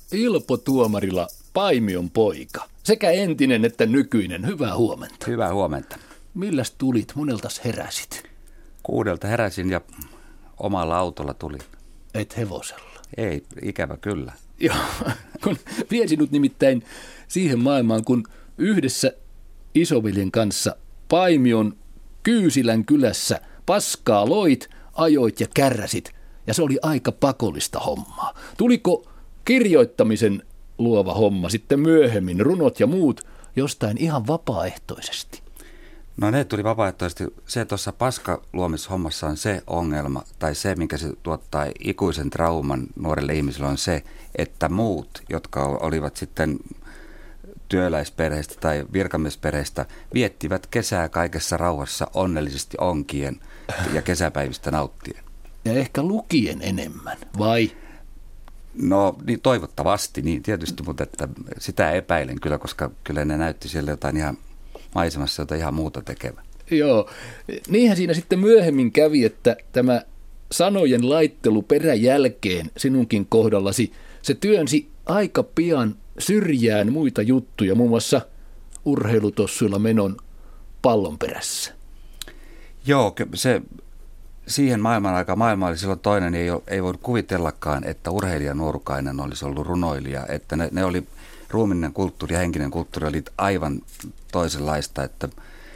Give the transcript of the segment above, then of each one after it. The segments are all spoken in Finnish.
Ilpo Tuomarila, Paimion poika. Sekä entinen että nykyinen. Hyvää huomenta. Hyvää huomenta. Milläs tulit? Moneltas heräsit? 6 heräsin ja omalla autolla tulin. Et hevosella? Ei, ikävä kyllä. Joo, kun vien sinut nimittäin siihen maailmaan, kun yhdessä isoveljen kanssa Paimion Kyysilän kylässä paskaa loit, ajoit ja kärräsit. Ja se oli aika pakollista hommaa. Tuliko kirjoittamisen luova homma sitten myöhemmin, runot ja muut, jostain ihan vapaaehtoisesti? No ne tuli vapaaehtoisesti. Se tuossa paskaluomishommassa on se ongelma, tai se, minkä se tuottaa ikuisen trauman nuorelle ihmiselle, on se, että muut, jotka olivat sitten työläisperheistä tai virkamiesperheistä, viettivät kesää kaikessa rauhassa onnellisesti onkien ja kesäpäivistä nauttien. Ja ehkä lukien enemmän, vai? No niin, toivottavasti, niin tietysti, mutta että sitä epäilen kyllä, koska kyllä ne näytti siellä jotain ihan maisemassa jotain ihan muuta tekevää. Joo, niinhän siinä sitten myöhemmin kävi, että tämä sanojen laittelu peräjälkeen sinunkin kohdallasi, se työnsi aika pian syrjään muita juttuja, muun muassa urheilutossuilla menon pallon perässä. Joo, se siihen maailma oli silloin toinen, niin ei voi kuvitellakaan, että urheilija nuorukainen olisi ollut runoilija, että ne oli ruumiinen kulttuuri ja henkinen kulttuuri oli aivan toisenlaista, että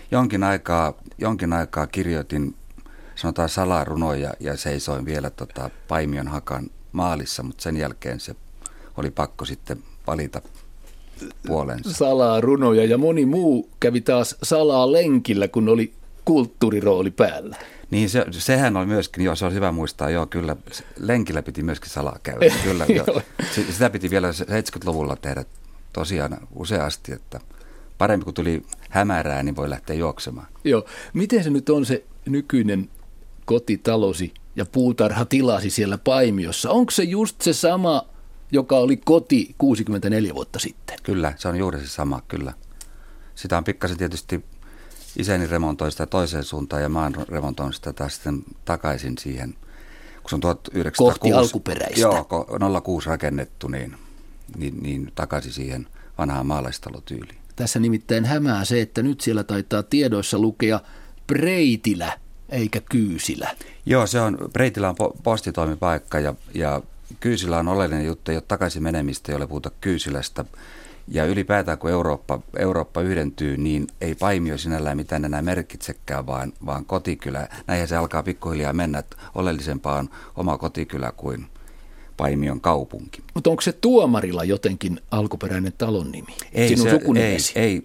jonkin aikaa kirjoitin, sanotaan salarunoja ja seisoin vielä Paimion Hakan maalissa, mutta sen jälkeen se oli pakko sitten valita puolensa. Salaa runoja ja moni muu kävi taas salaa lenkillä, kun oli kulttuurirooli päällä. Niin sehän oli myöskin, joo, se on hyvä muistaa, joo, kyllä lenkillä piti myöskin salaa käydä, kyllä, sitä piti vielä 70-luvulla tehdä tosiaan useasti, että parempi kun tuli hämärää, niin voi lähteä juoksemaan. Joo, miten se nyt on se nykyinen kotitalosi ja puutarhatilasi siellä Paimiossa? Onko se just se sama, joka oli koti 64 vuotta sitten? Kyllä, se on juuri se sama, kyllä. Sitä on pikkasen tietysti isäni remontoi sitä toiseen suuntaan ja mä oon remontoinut sitä taas sitten takaisin siihen, kun se on 1906. Kohti alkuperäistä. Joo, 06 rakennettu, niin takaisin siihen vanhaan maalaistalotyyliin. Tässä nimittäin hämää se, että nyt siellä taitaa tiedoissa lukea Preitilä eikä Kyysilä. Joo, Preitilä on postitoimipaikka ja Kyysilä on oleellinen juttu, ei ole takaisin menemistä, jolle puhuta Kyysilästä. Ja ylipäätään kun Eurooppa yhdentyy, niin ei Paimio sinällään mitään enää merkitsekään, vaan kotikylä. Näinhän se alkaa pikkuhiljaa mennä, että oleellisempaa on oma kotikylä kuin Paimion kaupunki. Mutta onko se Tuomarila jotenkin alkuperäinen talon nimi? Sinun sukunimesi? Ei.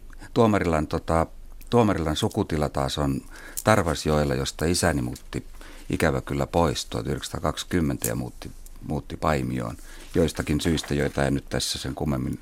Tuomarilan sukutila taas on Tarvasjoella, josta isäni muutti ikävä kyllä pois 1920 ja muutti Paimioon joistakin syistä, joita ei nyt tässä sen kummemmin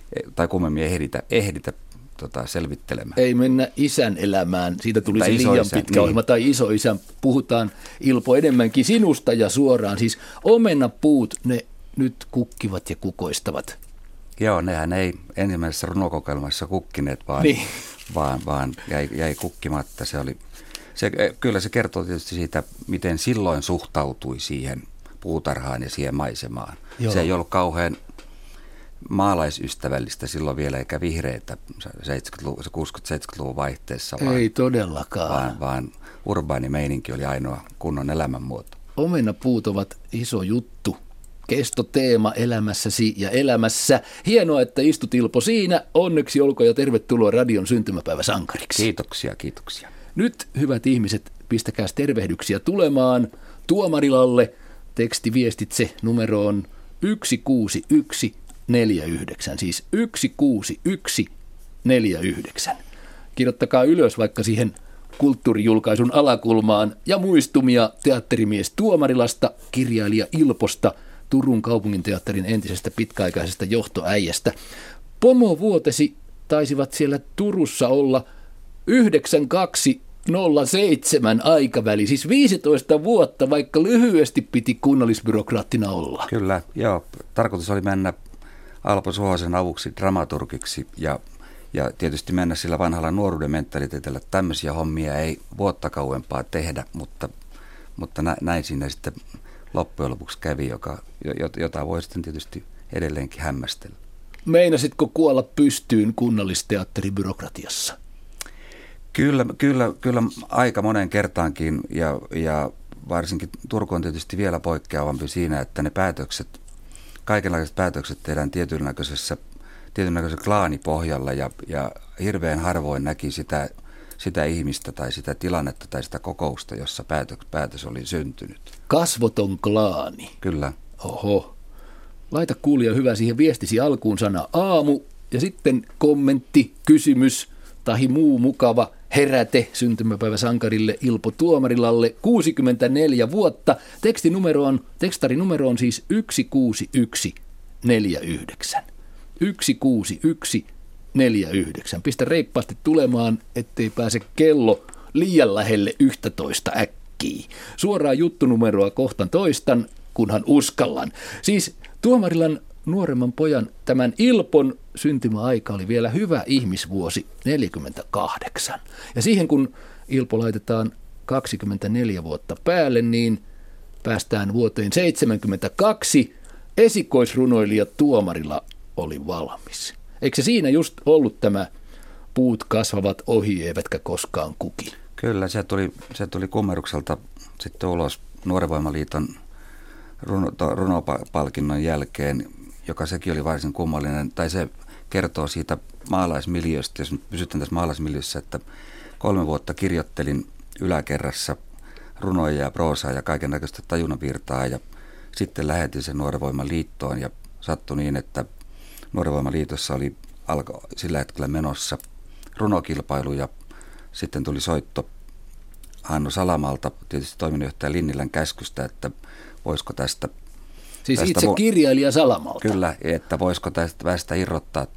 ehditä selvittelemään. Ei mennä isän elämään, siitä tulisi liian pitkä ohjelma, tai isoisän. Puhutaan, Ilpo, enemmänkin sinusta ja suoraan. Siis omenapuut, ne nyt kukkivat ja kukoistavat. Joo, nehän ei ensimmäisessä runokokelmassa kukkineet, vaan jäi kukkimatta. Kyllä se kertoo tietysti siitä, miten silloin suhtautui siihen puutarhaan ja siihen maisemaan. Joo. Se ei ollut kauhean maalaisystävällistä silloin vielä, eikä vihreitä 60-70-luvun vaihteessa. Ei todellakaan. Vaan urbaani meininki oli ainoa kunnon elämänmuoto. Omenapuut ovat iso juttu. Kestoteema elämässäsi ja elämässä. Hienoa, että istut, Ilpo, siinä. Onneksi olkoon ja tervetuloa radion syntymäpäiväsankariksi. Kiitoksia. Nyt, hyvät ihmiset, pistäkääs tervehdyksiä tulemaan Tuomarilalle. Tekstiviestitse numeroon 16149, siis 16149. Kirjoittakaa ylös vaikka siihen kulttuurijulkaisun alakulmaan ja muistumia teatterimies Tuomarilasta, kirjailija Ilposta, Turun kaupunginteatterin entisestä pitkäaikaisesta johtoäijästä. Pomovuotesi taisivat siellä Turussa olla 9207 aikaväli, siis 15 vuotta, vaikka lyhyesti piti kunnallisbyrokraattina olla. Kyllä, joo. Tarkoitus oli mennä Alpo Suhosen avuksi dramaturgiksi ja tietysti mennä sillä vanhalla nuoruuden mentaliteetillä, että tämmöisiä hommia ei vuotta kauempaa tehdä, mutta näin siinä sitten loppujen lopuksi kävi, jota voi sitten tietysti edelleenkin hämmästellä. Meinasitko kuolla pystyyn kunnallisteatteribyrokratiassa? Kyllä aika monen kertaankin ja varsinkin Turku on tietysti vielä poikkeavampi siinä, että ne päätökset, kaikenlaiset päätökset tehdään tietynlaisella klaanipohjalla ja hirveän harvoin näki sitä ihmistä tai sitä tilannetta tai sitä kokousta, jossa päätös oli syntynyt. Kasvoton klaani. Kyllä. Oho. Laita kuulija hyvä siihen viestisi alkuun sana aamu ja sitten kommentti, kysymys tai muu mukava heräte syntymäpäivä sankarille Ilpo Tuomarilalle 64 vuotta. Tekstarinumero on siis 16149. 16149. Pistä reippaasti tulemaan, ettei pääse kello liian lähelle 11 äkkiä. Suoraa juttunumeroa kohtan toistan, kunhan uskallan. Siis Tuomarilan nuoremman pojan tämän Ilpon syntymäaika oli vielä hyvä ihmisvuosi 48. Ja siihen kun Ilpo laitetaan 24 vuotta päälle, niin päästään vuoteen 72. Esikoisrunoilija Tuomarila oli valmis. Eikö se siinä just ollut tämä puut kasvavat ohi eivätkä koskaan kuki? Kyllä, se tuli kummerukselta sitten ulos Nuoren Voimaliiton runopalkinnon jälkeen, joka sekin oli varsin kummallinen, tai se kertoo siitä maalaismiljöstä, jos pysytään tässä maalaismiljössä, että 3 vuotta kirjoittelin yläkerrassa runoja ja proosaa ja kaikennäköistä tajunnanvirtaa, ja sitten lähetin sen Nuoren Voimaliittoon, ja sattui niin, että Nuoren Voimaliitossa alkoi sillä hetkellä menossa runokilpailu, ja sitten tuli soitto Hannu Salamalta, tietysti toiminnanjohtaja Linnilän käskystä, että voisiko tästä... Siis itse kirjailija Salamalta. Kyllä, että voisiko tästä irrottaa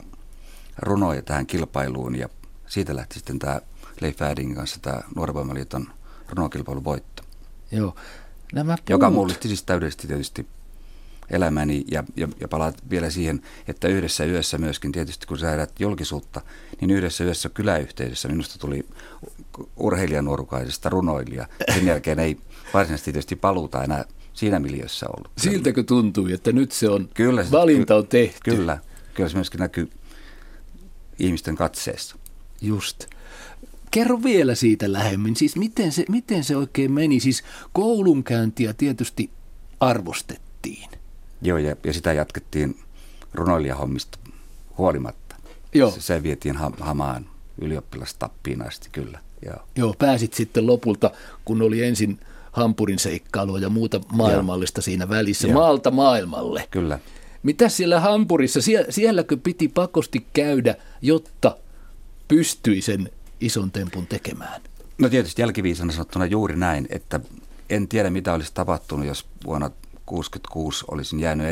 runoja tähän kilpailuun, ja siitä lähti sitten tämä Leif Färdingin kanssa tämä Nuoren Voimaliiton runokilpailun voitto. Joo. Joka mullisti siis täydellisesti tietysti elämäni, ja palaat vielä siihen, että yhdessä yössä myöskin tietysti, kun sä edät julkisuutta, niin yhdessä yössä kyläyhteisössä minusta tuli urheilijanuorukaisesta runoilija. Sen jälkeen ei varsinaisesti tietysti paluuta enää siinä miljössä ollut. Siltäkö tuntui, että nyt se on, valinta on tehty? Kyllä se myöskin näkyy ihmisten katseessa. Just. Kerro vielä siitä lähemmin, siis miten se oikein meni? Siis koulunkäyntiä tietysti arvostettiin. Joo, ja sitä jatkettiin runoilijahommista huolimatta. Joo. Se vietiin Hamaan ylioppilastappiin asti, kyllä. Joo, pääsit sitten lopulta, kun oli ensin Hampurin seikkailua ja muuta maailmallista siinä välissä, maalta maailmalle. Kyllä. Mitäs siellä Hampurissa, sielläkö piti pakosti käydä, jotta pystyi sen ison tempun tekemään? No tietysti jälkiviisana sanottuna juuri näin, että en tiedä mitä olisi tapahtunut, jos vuonna 1966 olisin jäänyt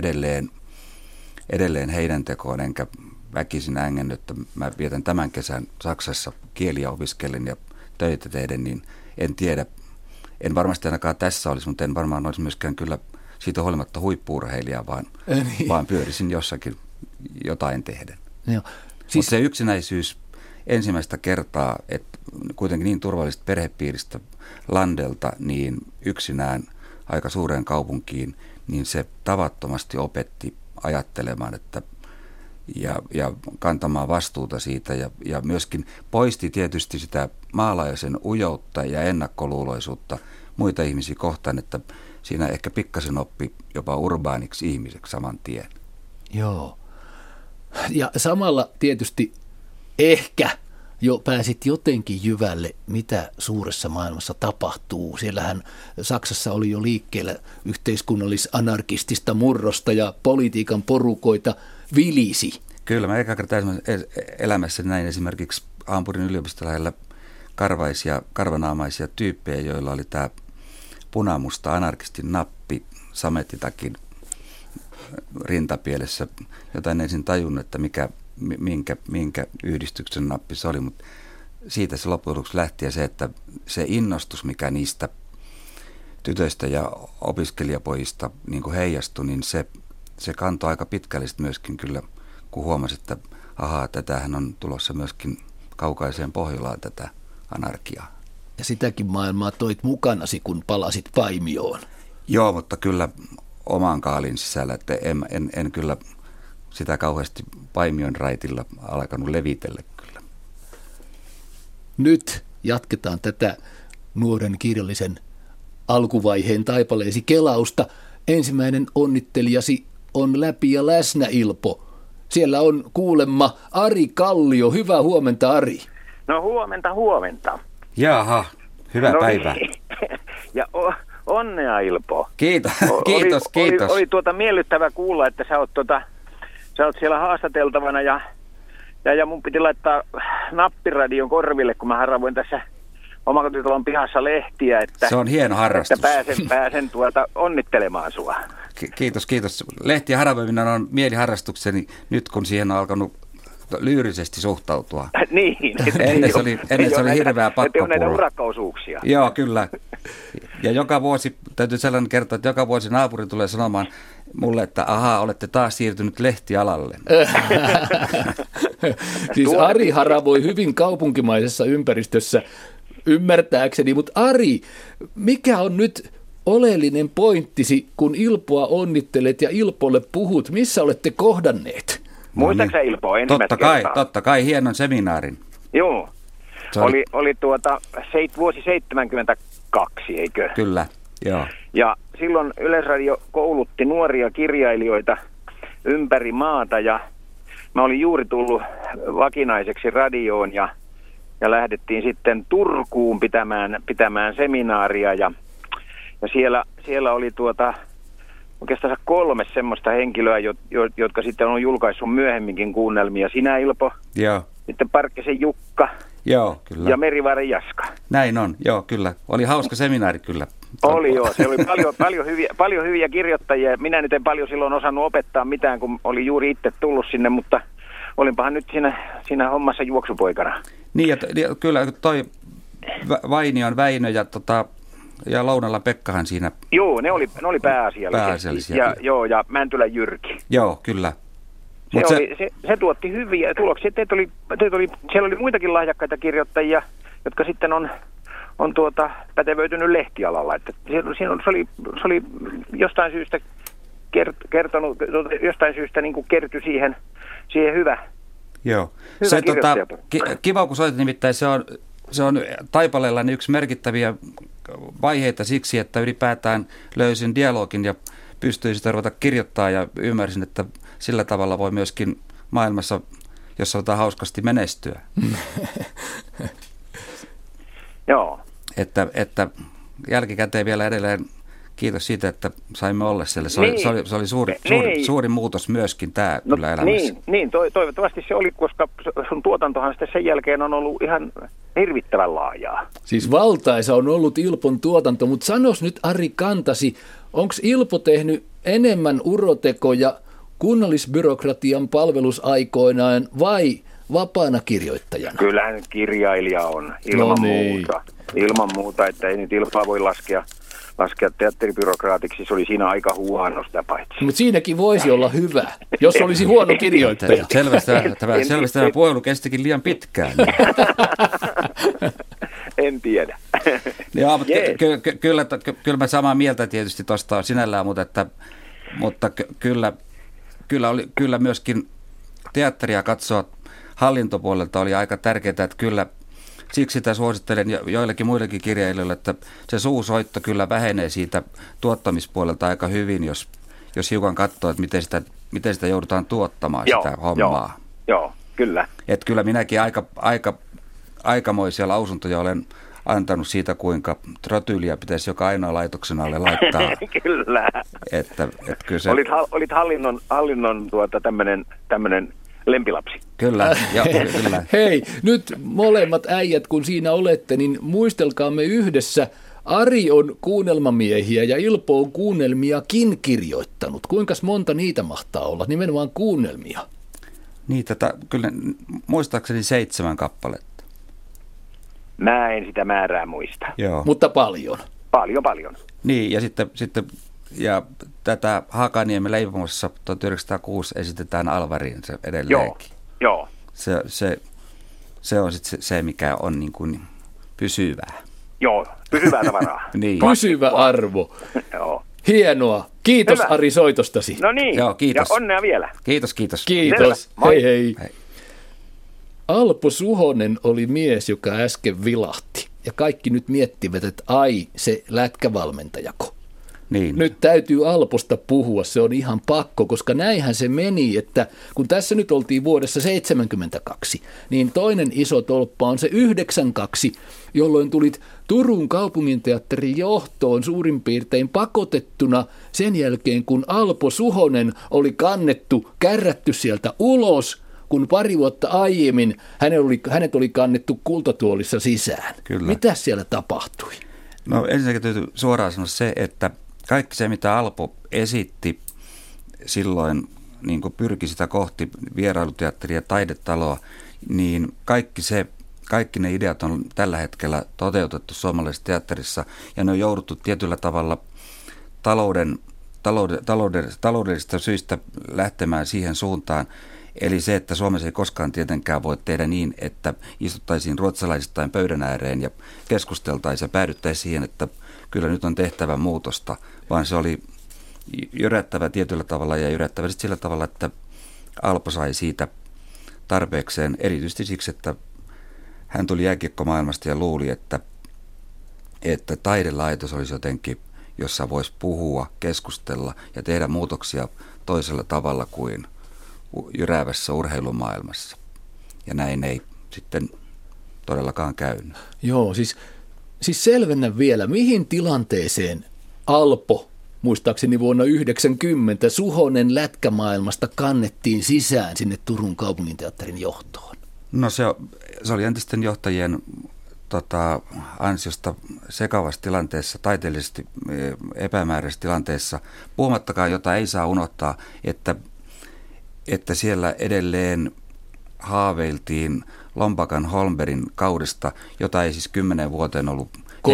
edelleen heidän tekoon, enkä väkisin ängännyt, että mä vietän tämän kesän Saksassa kieliä opiskellen ja töitä tehdä, niin en tiedä. En varmasti ainakaan tässä olisi, mutta en varmaan olisi myöskään kyllä siitä huolimatta huippu-urheilija, vaan pyörisin jossakin jotain tehden. Siis... Mutta se yksinäisyys ensimmäistä kertaa, että kuitenkin niin turvallisesta perhepiiristä Landelta, niin yksinään aika suureen kaupunkiin, niin se tavattomasti opetti ajattelemaan ja kantamaan vastuuta siitä ja myöskin poisti tietysti sitä maalaisen ujoutta ja ennakkoluuloisuutta muita ihmisiä kohtaan, että siinä ehkä pikkasen oppi jopa urbaaniksi ihmiseksi saman tien. Joo. Ja samalla tietysti ehkä jo pääsit jotenkin jyvälle, mitä suuressa maailmassa tapahtuu. Siellähän Saksassa oli jo liikkeellä yhteiskunnallis-anarkistista murrosta ja politiikan porukoita vilisi. Kyllä, mä eka kertaa elämässä näin esimerkiksi Hampurin yliopiston lähellä karvanaamaisia tyyppejä, joilla oli tämä punamusta anarkistin nappi samettitakin rintapielessä, jota en ensin tajunnut, että minkä yhdistyksen nappi se oli, mutta siitä se loppujen lopuksi lähti ja se, että se innostus, mikä niistä tytöistä ja opiskelijapojista niin kuin heijastui, niin se kantoi aika pitkälle myöskin kyllä, kun huomasi, että tätähän on tulossa myöskin kaukaiseen Pohjolaan tätä anarkiaa. Ja sitäkin maailmaa toit mukanasi, kun palasit Paimioon. Joo, mutta kyllä oman kaalin sisällä, että en kyllä sitä kauheasti Paimion raitilla alkanut levitellä kyllä. Nyt jatketaan tätä nuoren kirjallisen alkuvaiheen taipaleesi kelausta. Ensimmäinen onnittelijasi on läpi ja läsnä, Ilpo. Siellä on kuulemma Ari Kallio. Hyvää huomenta, Ari. No huomenta. Jaha, hyvää päivää. Ja onnea, Ilpo. Kiitos. Oli miellyttävä kuulla, että sä oot siellä haastateltavana ja mun piti laittaa nappiradion korville, kun mä haravoin tässä omakotitalon pihassa lehtiä, että se on hieno harrastus. Että pääsen onnittelemaan sua. Kiitos. Lehtien haravoiminen on mieliharrastukseni nyt, kun siihen on alkanut lyyrisesti suhtautua. Niin. Ennen se oli hirveää pakkopulla. Että on näitä urakkaosuuksia. Joo, kyllä. Ja joka vuosi, täytyy sellainen kertoa, että joka vuosi naapuri tulee sanomaan mulle, että ahaa, olette taas siirtynyt lehtialalle. Siis Ari haravoi hyvin kaupunkimaisessa ympäristössä ymmärtääkseni, mutta Ari, mikä on nyt oleellinen pointtisi, kun Ilpoa onnittelet ja Ilpolle puhut? Missä olette kohdanneet? Muistaaksä Ilpo ensimmäistä Totta kai, hienon seminaarin. Joo, oli vuosi 72, eikö? Kyllä, joo. Ja silloin Yleisradio koulutti nuoria kirjailijoita ympäri maata ja mä olin juuri tullut vakinaiseksi radioon ja lähdettiin sitten Turkuun pitämään seminaaria ja siellä oli oikeastaan 3 semmoista henkilöä, jotka sitten on julkaissut myöhemminkin kuunnelmia. Sinä, Ilpo, joo. Sitten Parkkisen Jukka, joo, kyllä. Ja Merivaaren Jaska. Näin on, joo, kyllä. Oli hauska seminaari kyllä. Oli joo, se oli paljon hyviä kirjoittajia. Minä nyt en paljon silloin osannut opettaa mitään, kun olin juuri itse tullut sinne, mutta olinpahan nyt siinä hommassa juoksupoikana. Niin, ja kyllä toi Vainion Väinö ja Lounalla Pekkahan siinä. Joo, ne oli pääasiallisia. Ja Mäntylän Jyrki. Joo, kyllä. Se tuotti hyviä tuloksia. Siellä oli muitakin lahjakkaita kirjoittajia, jotka sitten on pätevöitynyt lehtialalla. Että se oli jostain syystä kertonut, jostain syystä niin kuin kertyi siihen hyvä. Joo. Se kiva, kun soitit, nimittäin se on Taipaleellani yksi merkittäviä vaiheita siksi, että ylipäätään löysin dialogin ja pystyin sitä ruveta kirjoittaa ja ymmärsin, että sillä tavalla voi myöskin maailmassa, jos sanotaan hauskasti, menestyä. Joo. Että jälkikäteen vielä edelleen kiitos siitä, että saimme olla siellä. Se oli suuri muutos myöskin tämä kyllä elämässä. Niin, toivottavasti se oli, koska sun tuotantohan sitten sen jälkeen on ollut ihan hirvittävän laajaa. Siis valtaisa on ollut Ilpon tuotanto, mutta sanos nyt Ari Kantasi, onko Ilpo tehnyt enemmän urotekoja kunnallisbyrokratian palvelusaikoinaan vai vapaana kirjoittajana? Kyllähän kirjailija on ilman muuta, että ei nyt Ilpaa voi laskea teatteribyrokraatiksi, se oli siinä aika huono sitä paitsi. Mutta siinäkin voisi olla hyvä, jos olisi huono kirjoittaja. Selvästi tämä puhelu kestikin liian pitkään. En tiedä. Joo, mutta kyllä mä samaa mieltä tietysti tuosta sinällään, mutta kyllä myöskin teatteria katsoa hallintopuolelta oli aika tärkeää, että kyllä siksi sitä suosittelen joillekin muillekin kirjailijoille, että se suusoitto kyllä vähenee siitä tuottamispuolelta aika hyvin, jos hiukan katsoo, että miten sitä joudutaan tuottamaan sitä hommaa. Joo, kyllä. Että kyllä minäkin aikamoisia lausuntoja olen antanut siitä, kuinka trotyyliä pitäisi joka ainoa laitoksen alle laittaa. Kyllä. Että kyllä se... Olit hallinnon tämmöinen lempilapsi. Kyllä, kyllä. Hei, nyt molemmat äijät, kun siinä olette, niin muistelkaamme yhdessä. Ari on kuunnelmamiehiä ja Ilpo on kuunnelmiakin kirjoittanut. Kuinka monta niitä mahtaa olla? Nimenomaan kuunnelmia. Niitä, kyllä muistaakseni 7 kappaletta. Mä en sitä määrää muista. Joo. Mutta paljon. Paljon. Niin, ja sitten tätä Hakaniemen leipomossa 1906 esitetään Alvariin se edelleenkin. Joo. Se on sitten se, mikä on niin kuin pysyvää. Joo, pysyvää tavaraa. Niin. Pysyvä arvo. Joo. Hienoa. Kiitos Hyvä. Ari soitostasi. No niin, Joo, kiitos. ja onnea vielä. Kiitos. Kiitos. Selvä. Moi. Hei. Hei. Alpo Suhonen oli mies, joka äsken vilahti. Ja kaikki nyt miettivät, että ai, se lätkävalmentajako. Niin. Nyt täytyy Alposta puhua, se on ihan pakko, koska näinhän se meni, että kun tässä nyt oltiin vuodessa 1972, niin toinen iso tolppa on se 92, jolloin tulit Turun kaupunginteatterin johtoon suurin piirtein pakotettuna sen jälkeen, kun Alpo Suhonen oli kärrätty sieltä ulos, kun pari vuotta aiemmin hänet oli kannettu kultatuolissa sisään. Kyllä. Mitä siellä tapahtui? No ensinnäkin täytyy suoraan sanoa se, että kaikki se, mitä Alpo esitti silloin, niin kuin pyrki sitä kohti vierailuteatteria ja taidetaloa, niin kaikki ne ideat on tällä hetkellä toteutettu suomalaisessa teatterissa, ja ne on jouduttu tietyllä tavalla taloudellisista syistä lähtemään siihen suuntaan. Eli se, että Suomessa ei koskaan tietenkään voi tehdä niin, että istuttaisiin ruotsalaisittain pöydän ääreen ja keskusteltaisiin ja päädyttäisiin siihen, että kyllä nyt on tehtävä muutosta, vaan se oli jyrättävä tietyllä tavalla ja jyrättävä sillä tavalla, että Alpo sai siitä tarpeekseen erityisesti siksi, että hän tuli jääkiekkomaailmasta ja luuli, että taidelaitos olisi jotenkin, jossa voisi puhua, keskustella ja tehdä muutoksia toisella tavalla kuin jyräävässä urheilumaailmassa. Ja näin ei sitten todellakaan käynyt. Joo, siis selvennä vielä, mihin tilanteeseen Alpo, muistaakseni vuonna 1990, Suhonen lätkämaailmasta kannettiin sisään sinne Turun kaupunginteatterin johtoon? No se oli entisten johtajien ansiosta sekavassa tilanteessa, taiteellisesti epämääräisessä tilanteessa, puhumattakaan, jota ei saa unohtaa, että siellä edelleen haaveiltiin Lompakan Holmbergin kaudesta, jota ei siis 10 vuoteen ollut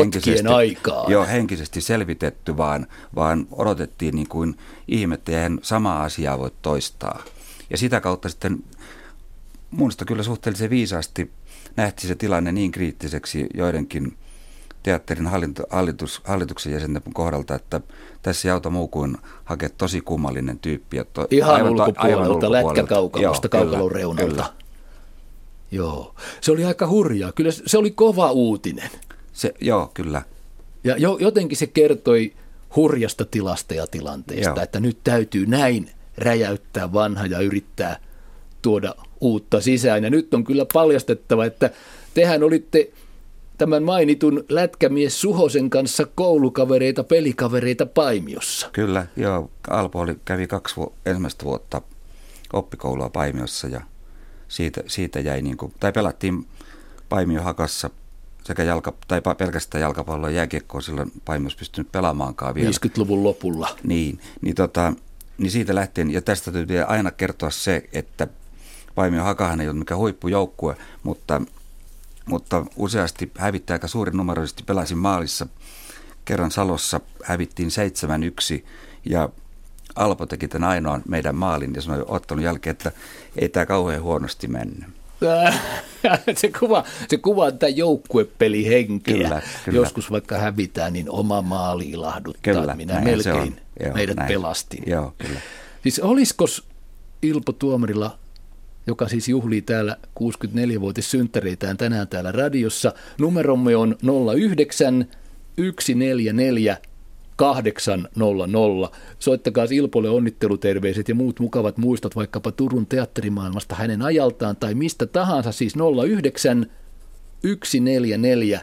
henkisesti selvitetty, vaan odotettiin niin kuin ihmettä, ja samaa asiaa voi toistaa. Ja sitä kautta sitten minusta kyllä suhteellisen viisaasti nähtiin se tilanne niin kriittiseksi joidenkin teatterin hallituksen jäsenten kohdalta, että tässä ei auta muu kuin hakea tosi kummallinen tyyppi. Ihan ulkopuolelta, lätkäkaukalosta, kaukalon reunalta. Kyllä. Joo, se oli aika hurjaa. Kyllä se oli kova uutinen. Joo, kyllä. Ja jotenkin se kertoi hurjasta tilasta ja tilanteesta, joo, että nyt täytyy näin räjäyttää vanha ja yrittää tuoda uutta sisään. Ja nyt on kyllä paljastettava, että tehän olitte tämän mainitun lätkämies Suhosen kanssa koulukavereita, pelikavereita Paimiossa. Kyllä, joo. Alpo kävi 2 ensimmäistä vuotta oppikoulua Paimiossa ja siitä jäi tai pelattiin Paimio Hakassa sekä pelkästään jalkapalloa ja jääkiekkoa, silloin Paimiossa pystynyt pelaamaankaan vielä. 50-luvun lopulla. Niin siitä lähtien, ja tästä täytyy aina kertoa se, että Paimio Hakahan ei ole mikään huippujoukkue, mutta useasti hävitti aika suurinumeroisesti. Pelasin maalissa kerran Salossa, hävittiin 7-1 ja Alpo teki tämän ainoan meidän maalin ja sanoi ottelun jälkeen, että ei tämä kauhean huonosti mennyt. Se kuvaa tätä joukkuepelihenkeä. Kyllä. Joskus vaikka hävitään, niin oma maali ilahduttaa. Kyllä, minä melkein meidät pelastin. Joo, kyllä. Siis olisiko Ilpo Tuomarilla, joka siis juhlii täällä 64-vuotissynttäreitään tänään täällä radiossa. Numeromme on 09 144 800. Soittakaa Ilpolle onnitteluterveiset ja muut mukavat muistot vaikkapa Turun teatterimaailmasta hänen ajaltaan tai mistä tahansa, siis 09 144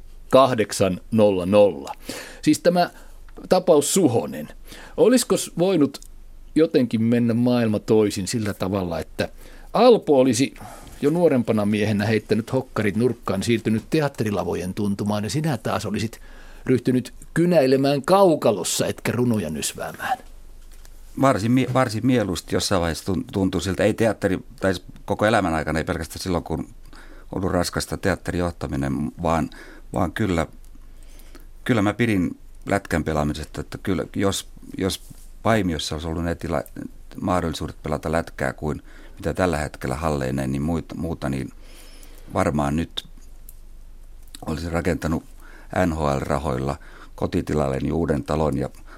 800. Siis tämä tapaus Suhonen. Olisiko voinut jotenkin mennä maailma toisin sillä tavalla, että Alpo olisi jo nuorempana miehenä heittänyt hokkarit nurkkaan, siirtynyt teatterilavojen tuntumaan ja sinä taas olisit ryhtynyt kynäilemään kaukalossa, etkä runoja nysväämään? Varsin mieluusti jossain vaiheessa tuntuu siltä. Ei teatteri, tai koko elämän aikana, ei pelkästään silloin, kun ollut raskasta teatterijohtaminen, vaan kyllä mä pidin lätkän pelaamisesta, että kyllä jos Paimiossa olisi ollut ne mahdollisuudet pelata lätkää kuin mitä tällä hetkellä halleineen, niin muuta, niin varmaan nyt olisin rakentanut NHL-rahoilla kotitilalleni uuden talon ja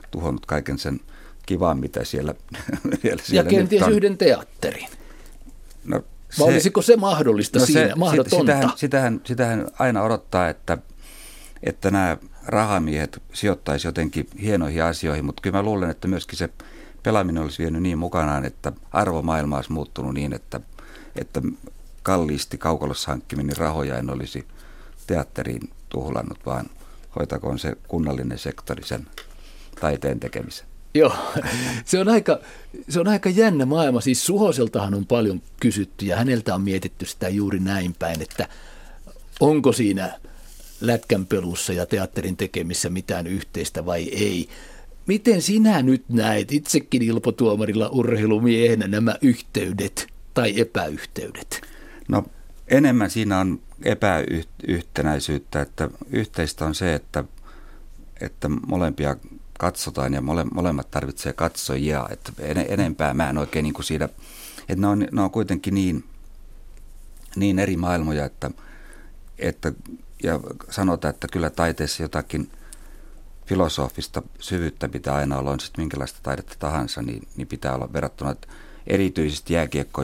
tuhonnut kaiken sen kivan, mitä siellä ja kenties yhden teatterin. No, vai olisiko se mahdollista siinä? Mahdotonta. Sitähän aina odottaa, että nämä rahamiehet sijoittaisi jotenkin hienoihin asioihin, mutta kyllä mä luulen, että myöskin se pelaaminen olisi vienyt niin mukanaan, että arvomaailma olisi muuttunut niin, että kalliisti kaukalossa hankkiminen rahoja en olisi teatteriin tuhlannut, vaan hoitakoon se kunnallinen sektori sen taiteen tekemisen. Joo, se on aika jännä maailma. Siis Suhoseltahan on paljon kysytty ja häneltä on mietitty sitä juuri näin päin, että onko siinä lätkänpelussa ja teatterin tekemissä mitään yhteistä vai ei. Miten sinä nyt näet itsekin Ilpo Tuomarilla urheilumiehenä nämä yhteydet tai epäyhteydet? No enemmän siinä on epäyhtenäisyyttä, että yhteistä on se, että molempia katsotaan ja molemmat tarvitsee katsojia, että enempää mä en oikein niin kuin siinä, että ne on kuitenkin niin eri maailmoja, että ja sanotaan, että kyllä taiteessa jotakin filosofista syvyyttä pitää aina olla, on sitten minkälaista taidetta tahansa, niin pitää olla verrattuna erityisesti jääkiekko,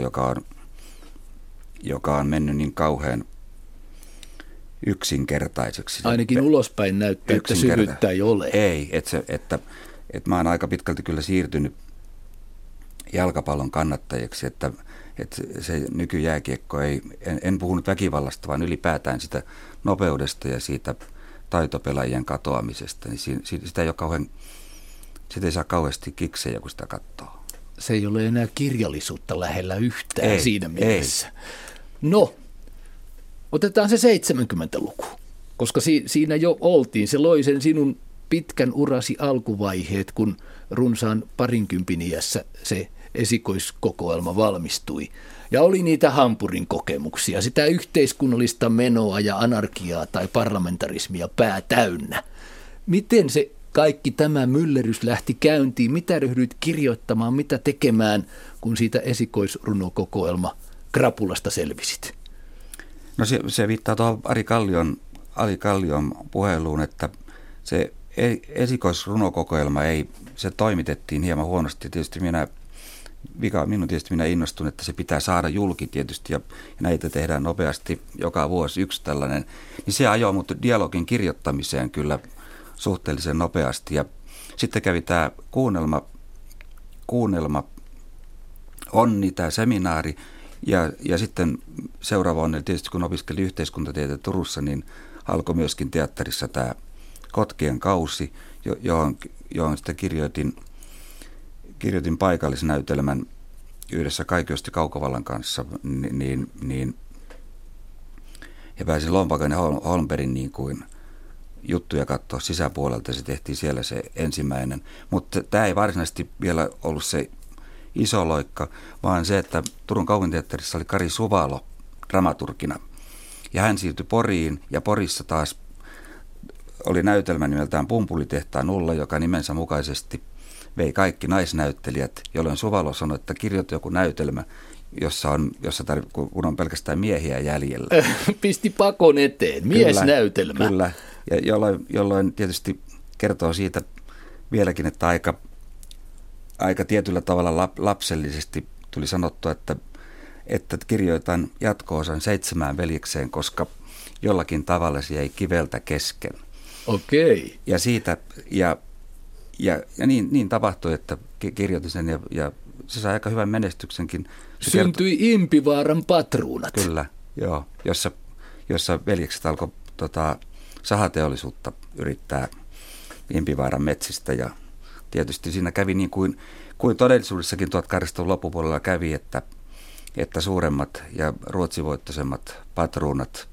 joka on mennyt niin kauhean yksinkertaiseksi. Ainakin ulospäin näyttää, että syvyyttä ei ole. Ei, että mä oon aika pitkälti kyllä siirtynyt jalkapallon kannattajiksi, että se nykyjääkiekko ei, en puhunut väkivallasta, vaan ylipäätään sitä nopeudesta ja siitä taitopelaajien katoamisesta, niin sitä ei saa kauheasti kiksejä, kun sitä katsoo. Se ei ole enää kirjallisuutta lähellä yhtään siinä mielessä. Ei. No, otetaan se 70-luku, koska siinä jo oltiin. Se loi sen sinun pitkän urasi alkuvaiheet, kun runsaan 20 iässä se esikoiskokoelma valmistui. Ja oli niitä Hampurin kokemuksia, sitä yhteiskunnallista menoa ja anarkiaa tai parlamentarismia pää täynnä. Miten se kaikki tämä myllerys lähti käyntiin? Mitä ryhdyit kirjoittamaan, mitä tekemään, kun siitä esikoisrunokokoelma krapulasta selvisit? No se viittaa tuohon Ari Kallion puheluun, että se esikoisrunokokoelma se toimitettiin hieman huonosti. Tietysti minä innostun, että se pitää saada julki tietysti ja näitä tehdään nopeasti joka vuosi yksi tällainen. Niin se ajoi mut dialogin kirjoittamiseen kyllä suhteellisen nopeasti ja sitten kävi tämä kuunnelma onni, tämä seminaari ja sitten seuraava onni, tietysti kun opiskelin yhteiskuntatieteitä Turussa, niin alkoi myöskin teatterissa tämä Kotkien kausi, johon sitten kirjoitin paikallisnäytelmän yhdessä Kaikiosti Kaukovallan kanssa, ja pääsin Lompakon ja Holmbergin niin kuin juttuja katsoa sisäpuolelta, se tehtiin siellä se ensimmäinen. Mutta tämä ei varsinaisesti vielä ollut se iso loikka, vaan se, että Turun kaupunginteatterissa oli Kari Suvalo dramaturgina. Ja hän siirtyi Poriin, ja Porissa taas oli näytelmä nimeltään Pumpulitehtaan Ulla, joka nimensä mukaisesti vei kaikki naisnäyttelijät, jolloin Suvalo sanoi, että kirjoita joku näytelmä, kun on pelkästään miehiä jäljellä. Pisti pakon eteen, miesnäytelmä. Kyllä, ja jolloin tietysti kertoo siitä vieläkin, että aika tietyllä tavalla lapsellisesti tuli sanottua, että kirjoitan jatko-osan 7 veljekseen, koska jollakin tavalla se jäi kiveltä kesken. Okei. Ja siitä, ja niin tapahtui, että kirjoitin sen ja se sai aika hyvän menestyksenkin. Syntyi Impivaaran patruunat. Kyllä, joo, jossa veljekset alkoi sahateollisuutta yrittää Impivaaran metsistä ja tietysti siinä kävi niin kuin todellisuudessakin 1800-luvun loppupuolella kävi, että suuremmat ja ruotsivoittoisemmat patruunat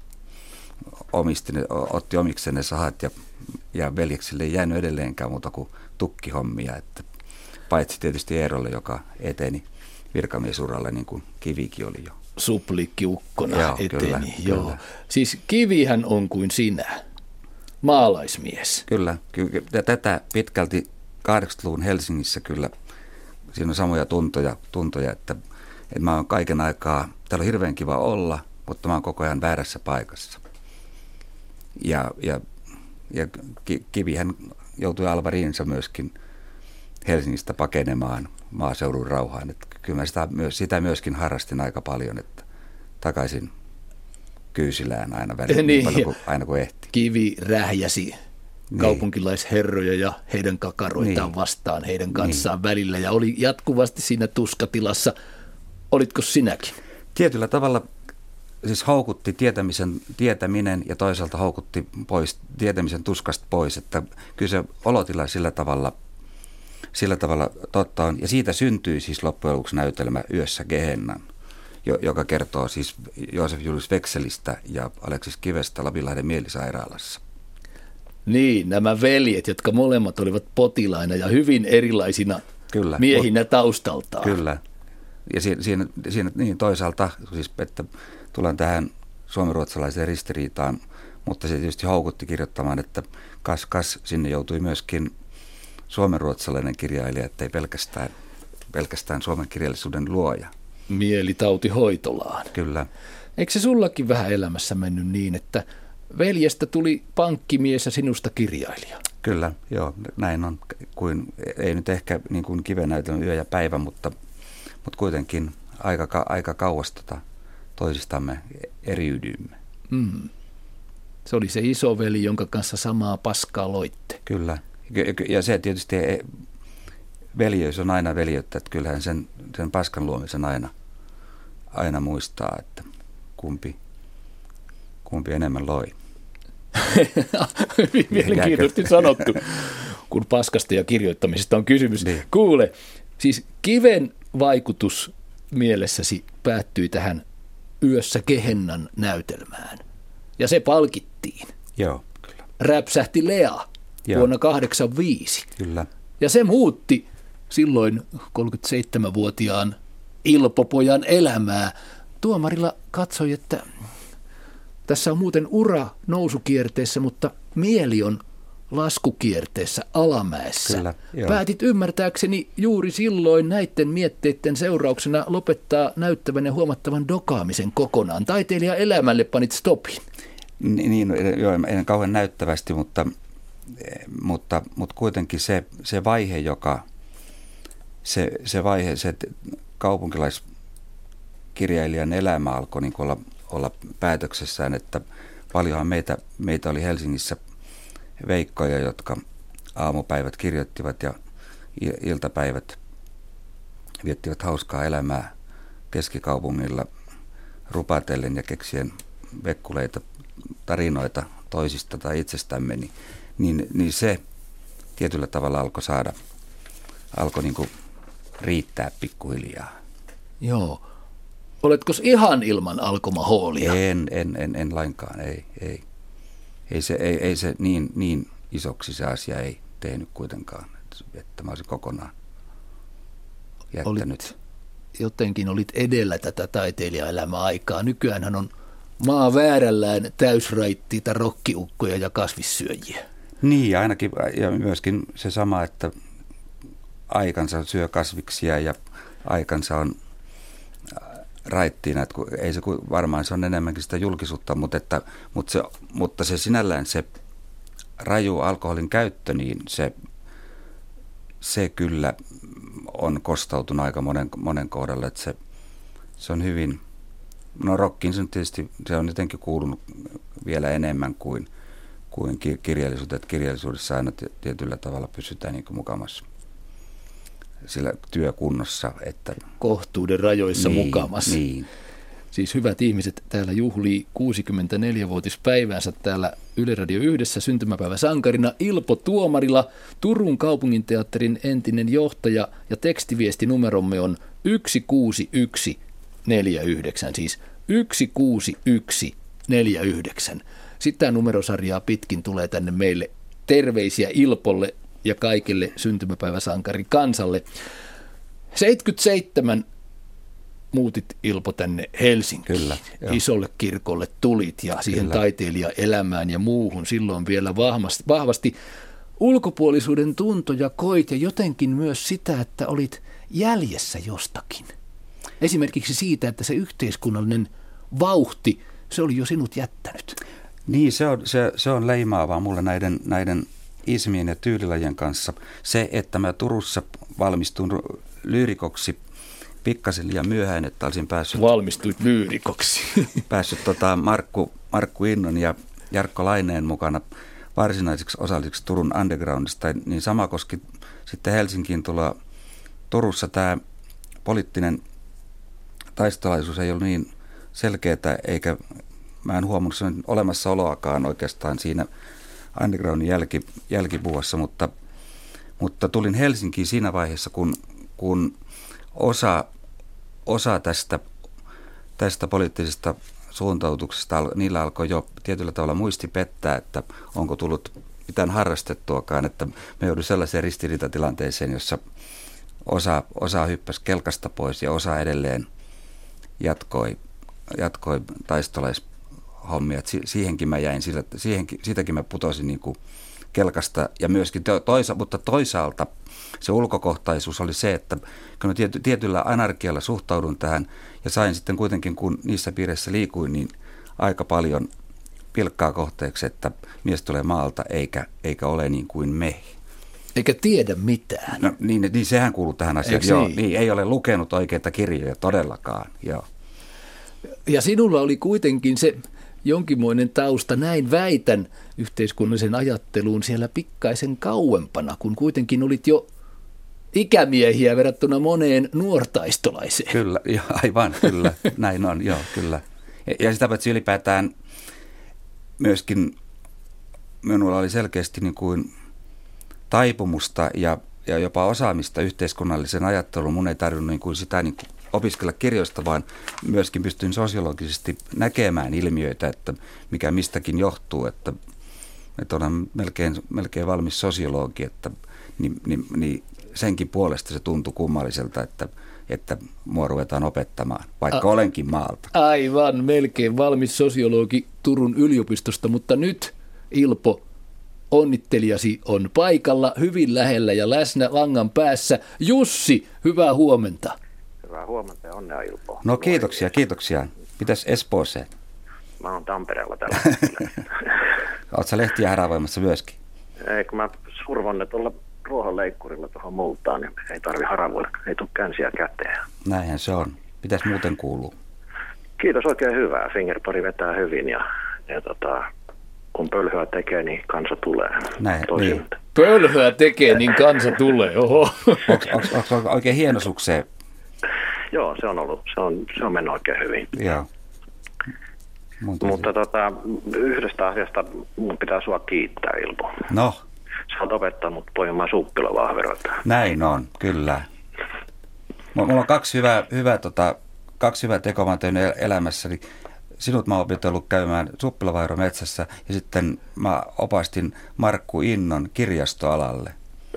otti omikseen ne sahat ja veljeksille ei jäänyt edelleenkään muuta kuin tukkihommia, että paitsi tietysti Eerolle, joka eteni virkamiesuralla niin kuin Kivikin oli jo. Suplikkiukkona eteni, joo. Kyllä. Siis Kivihän on kuin sinä, maalaismies. Kyllä. Tätä pitkälti 80-luvun Helsingissä kyllä, siinä on samoja tuntoja että mä oon kaiken aikaa, täällä on hirveän kiva olla, mutta mä oon koko ajan väärässä paikassa. Ja Kivihän joutui alvariinsa myöskin Helsingistä pakenemaan maaseudun rauhaan. Että kyllä mä sitä myöskin harrastin aika paljon, että takaisin Kyysilään aina välillä, niin aina kun ehti. Kivi rähjäsi kaupunkilaisherroja ja heidän kakaroitaan vastaan heidän kanssaan välillä ja oli jatkuvasti siinä tuskatilassa. Olitko sinäkin? Tietyllä tavalla siis houkutti tietäminen ja toisaalta houkutti pois tietämisen tuskasta pois, että kyllä se olotila sillä tavalla totta on. Ja siitä syntyi siis loppujen lopuksi näytelmä Yössä Gehennan, joka kertoo siis Joosef Julius Vekselistä ja Aleksis Kivestä Lapinlahden mielisairaalassa. Niin, nämä veljet, jotka molemmat olivat potilaina ja hyvin erilaisina miehinä taustaltaan. Kyllä. Ja siinä niin toisaalta, siis, että tullaan tähän suomenruotsalaiseen ristiriitaan, mutta se tietysti houkutti kirjoittamaan, että kas sinne joutui myöskin suomenruotsalainen kirjailija, ettei pelkästään suomen kirjallisuuden luoja. Mielitauti hoitolaan. Kyllä. Eikö se sullakin vähän elämässä mennyt niin, että veljestä tuli pankkimies ja sinusta kirjailija? Kyllä, joo, näin on. Ei nyt ehkä niin kuin Kiven Yö ja päivä, mutta kuitenkin aika kauas toisistamme eriydymme. Se oli se isoveli, jonka kanssa samaa paskaa loitte. Kyllä, ja se tietysti veljeys on aina veljeyttä, että kyllähän sen paskan luomisen aina muistaa, että kumpi enemmän loi. Hyvin mielenkiintoisesti sanottu, kun paskasta ja kirjoittamisesta on kysymys. Niin. Kuule, siis Kiven vaikutus mielessäsi päättyi tähän Yössä Gehennan näytelmään. Ja se palkittiin. Joo, kyllä. Räpsähti Lea vuonna 1985. Kyllä. Ja se muutti silloin 37-vuotiaan Ilpopojan elämää. Tuomarilla katsoi, että tässä on muuten ura nousukierteessä, mutta mieli on laskukierteessä alamäessä. Kyllä, päätit ymmärtääkseni juuri silloin näiden mietteiden seurauksena lopettaa näyttävän ja huomattavan dokaamisen kokonaan. Taiteilija elämälle panit stopin. Niin, joo, en kauhean näyttävästi, mutta kuitenkin se vaihe, se kaupunkilaiskirjailijan elämä alkoi niin olla päätöksessään, että paljonhan meitä oli Helsingissä veikkoja, jotka aamupäivät kirjoittivat ja iltapäivät viettivät hauskaa elämää keskikaupungilla rupatellen ja keksien vekkuleita, tarinoita toisista tai itsestämme, niin se tietyllä tavalla alkoi niin kuin riittää pikkuhiljaa. Joo. Oletko ihan ilman alkomahoolia? En lainkaan, ei. Ei se niin isoksi se asia ei tehnyt kuitenkaan, että mä olisin kokonaan jättänyt. Jotenkin olit edellä tätä taiteilijaelämää aikaa. Nykyäänhän on maa väärällään täysraittiita rokkiukkoja ja kasvissyöjiä. Niin, ainakin, ja myöskin se sama, että aikansa syö kasviksia ja aikansa on raittiina, että ei se varmaan se on enemmänkin sitä julkisuutta, mutta se sinällään se raju alkoholin käyttö, niin se kyllä on kostautunut aika monen kohdalla, että se on hyvin, no rockiin se on tietysti, se on jotenkin kuulunut vielä enemmän kuin kirjallisuuteen, että kirjallisuudessa aina tietyllä tavalla pysytään niin kuin mukamassa sillä työkunnossa. Että kohtuuden rajoissa niin, mukamassa. Niin. Siis hyvät ihmiset täällä juhlii 64-vuotispäivänsä täällä Yle Radio 1 syntymäpäiväsankarina Ilpo Tuomarila, Turun kaupunginteatterin entinen johtaja, ja tekstiviestinumeromme on 16149, siis 16149. Sitten tämä numerosarjaa pitkin tulee tänne meille terveisiä Ilpolle ja kaikille syntymäpäiväsankarin kansalle. 77 muutit, Ilpo, tänne Helsinkiin. Kyllä, isolle kirkolle tulit ja siihen kyllä taiteilijaelämään ja muuhun silloin vielä vahvasti ulkopuolisuuden tuntoja koit ja jotenkin myös sitä, että olit jäljessä jostakin. Esimerkiksi siitä, että se yhteiskunnallinen vauhti, se oli jo sinut jättänyt. Niin, se on leimaavaa mulle näiden ismien ja tyylilajien kanssa. Se, että mä Turussa valmistun lyyrikoksi pikkasen liian myöhään, että olisin päässyt... Valmistuit lyyrikoksi. Päässyt Markku Innon ja Jarkko Laineen mukana varsinaisiksi osallisiksi Turun undergroundista, niin sama koski sitten Helsinkiin tuloa. Turussa tämä poliittinen taistolaisuus ei ollut niin selkeää, eikä mä en huomannut sen olemassaoloakaan oikeastaan siinä undergroundin jälkipuuassa, mutta tulin Helsinkiin siinä vaiheessa, kun osa tästä poliittisesta suuntautuksesta, niillä alkoi jo tietyllä tavalla muisti pettää, että onko tullut mitään harrastettuakaan, että me joudun sellaiseen ristiriitatilanteeseen, jossa osa hyppäsi kelkasta pois ja osa edelleen jatkoi taistolaishommia. Siihenkin mä jäin, siitäkin mä putosin niin kuin kelkasta ja myöskin mutta toisaalta se ulkokohtaisuus oli se, että kun mä tietyllä anarkialla suhtaudun tähän ja sain sitten kuitenkin, kun niissä piireissä liikuin, niin aika paljon pilkkaa kohteeksi, että mies tulee maalta eikä ole niin kuin me. Eikä tiedä mitään. No, niin sehän kuuluu tähän asiaan. Joo, niin, ei ole lukenut oikeita kirjoja todellakaan. Joo. Ja sinulla oli kuitenkin se jonkinmoinen tausta, näin väitän, yhteiskunnallisen ajatteluun siellä pikkaisen kauempana, kun kuitenkin olit jo ikämiehiä verrattuna moneen nuortaistolaiseen. Kyllä, aivan, kyllä. Näin on, joo, kyllä. Ja sitä paitsi ylipäätään myöskin minulla oli selkeästi niin kuin taipumusta ja jopa osaamista yhteiskunnallisen ajatteluun. Mun ei tarvinnut niin kuin sitä niin kuin opiskella kirjoista, vaan myöskin pystyin sosiologisesti näkemään ilmiöitä, että mikä mistäkin johtuu, että olen melkein valmis sosiologi, että niin senkin puolesta se tuntui kummalliselta, että mua ruvetaan opettamaan, vaikka olenkin maalta. Aivan, melkein valmis sosiologi Turun yliopistosta, mutta nyt Ilpo, onnittelijasi on paikalla, hyvin lähellä ja läsnä langan päässä. Jussi, hyvää huomenta. Hyvää huomenta ja onnea Ilpo. No kiitoksia. Mitäs Espooseen? Mä oon Tampereella tällä hetkellä. Oletko sä lehtiä haravoimassa myöskin? Ei, kun mä survon ne tuolla ruohonleikkurilla tuohon multaan, niin ei tarvi haravoida, ei tule känsiä käteen. Näinhän se on. Mitäs muuten kuuluu? Kiitos, oikein hyvää. Fingerpari vetää hyvin ja kun pölhyä tekee, niin kansa tulee. Näin, niin. Pölhyä tekee, niin kansa tulee, oho. Onko oikein hieno sukseen? Joo, se on mennyt oikein hyvin. Joo. Mutta yhdestä asiasta mun pitää sua kiittää, Ilpo. No? Sä oot opettanut poimaan suppilovahveroita. Näin on, kyllä. Mulla on kaksi hyvää tekoa mä oon tehnyt elämässäni. Sinut mä oon opetellut käymään suppilovahverometsässä ja sitten mä opastin Markku Innon kirjastoalalle.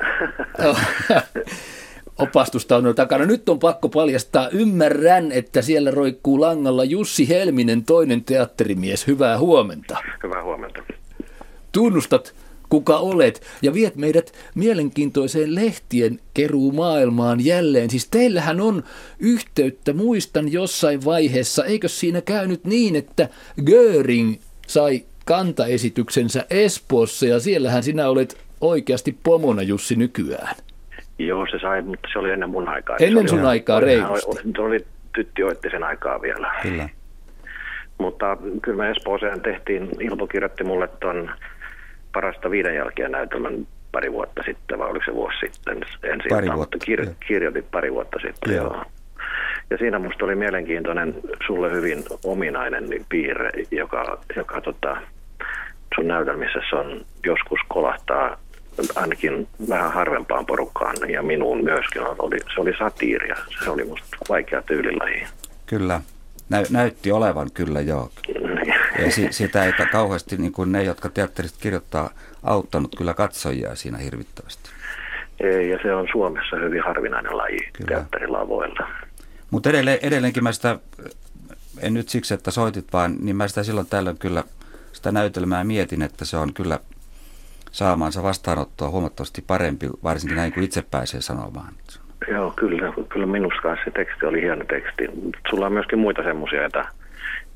Opastusta on takana. Nyt on pakko paljastaa. Ymmärrän, että siellä roikkuu langalla Jussi Helminen, toinen teatterimies. Hyvää huomenta. Hyvää huomenta. Tunnustat, kuka olet, ja viet meidät mielenkiintoiseen lehtien keruumaailmaan jälleen. Siis teillähän on yhteyttä, muistan jossain vaiheessa. Eikö siinä käynyt niin, että Göring sai kantaesityksensä Espoossa, ja siellähän sinä olet oikeasti pomona, Jussi, nykyään? Joo, se sai, mutta se oli ennen mun aikaa. Ennen sun aikaa reilusti. Se oli Tytti Oittisen aikaa vielä. Kyllä. Mutta kyllä me Espooseen tehtiin, Ilpo kirjoitti mulle ton Parasta viiden jälkeen -näytelmän pari vuotta sitten, vai oliko se vuosi sitten ensin? Pari vuotta. Kirjoitit pari vuotta sitten, joo. Ja siinä musta oli mielenkiintoinen, sulle hyvin ominainen piirre, joka sun näytelmissä on joskus kolahtaa ainakin vähän harvempaan porukkaan ja minuun myöskin. Se oli satiiria. Se oli musta vaikea tyylilaji. Kyllä. Näytti olevan kyllä, joo. Ja sitä ei kauheasti niin kuin ne, jotka teatterista kirjoittaa, auttanut kyllä katsojia siinä hirvittävästi. Ei, ja se on Suomessa hyvin harvinainen laji teatterilavoilla. Mutta edelleenkin mä sitä, en nyt siksi, että soitit vaan, niin mä sitä silloin tällöin kyllä sitä näytelmää mietin, että se on kyllä saamaansa vastaanottoa huomattavasti parempi, varsinkin näin kuin itse pääsee sanomaan. Joo, kyllä minusta se teksti oli hieno teksti. Sulla on myöskin muita semmoisia,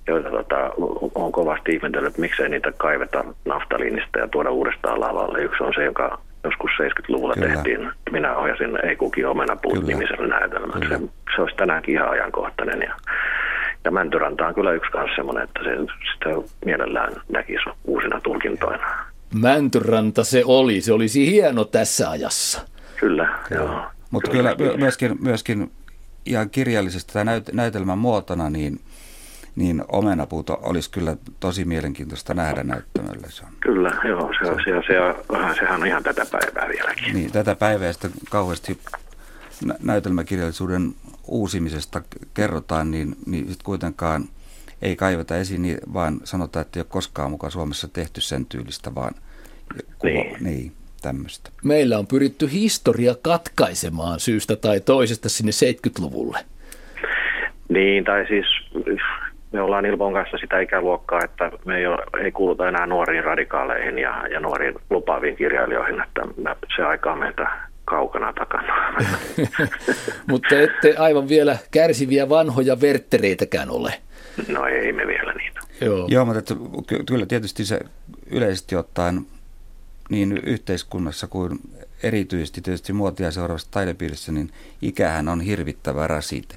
joita on kovasti ihmetellyt, että miksei niitä kaiveta naftaliinista ja tuoda uudestaan lavalle. Yksi on se, joka joskus 70-luvulla tehtiin. Minä ohjasin Ei kukin omenapuut-nimisellä näytelmällä. Se olisi tänäänkin ihan ajankohtainen. Ja Mäntyranta on kyllä yksi kanssa semmoinen, että sitä mielellään näkisi uusina tulkintoina. Mäntyranta se olisi hieno tässä ajassa. Kyllä, joo. Mutta kyllä myöskin ihan kirjallisesti tai näytelmän muotona, niin Omenapuut olisi kyllä tosi mielenkiintoista nähdä näyttämöllä. Kyllä, joo. Sehän on ihan tätä päivää vieläkin. Niin, tätä päivää sitten kauheasti näytelmäkirjallisuuden uusimisesta kerrotaan, niin sitten kuitenkaan ei kaiveta esiin, vaan sanotaan, että ei ole koskaan mukaan Suomessa tehty sen tyylistä, vaan niin tämmöistä. Meillä on pyritty historia katkaisemaan syystä tai toisesta sinne 70-luvulle. Niin, tai siis me ollaan Ilpon kanssa sitä ikäluokkaa, että me ei kuuluta enää nuoriin radikaaleihin ja nuoriin lupaaviin kirjailijoihin, että se aika on meiltä kaukana takana. Mutta ette aivan vielä kärsiviä vanhoja verttereitäkään ole. No ei me vielä niitä. Joo, mutta kyllä tietysti se yleisesti ottaen niin yhteiskunnassa kuin erityisesti tietysti muotia seuraavassa taidepiirissä, niin ikähän on hirvittävä rasite.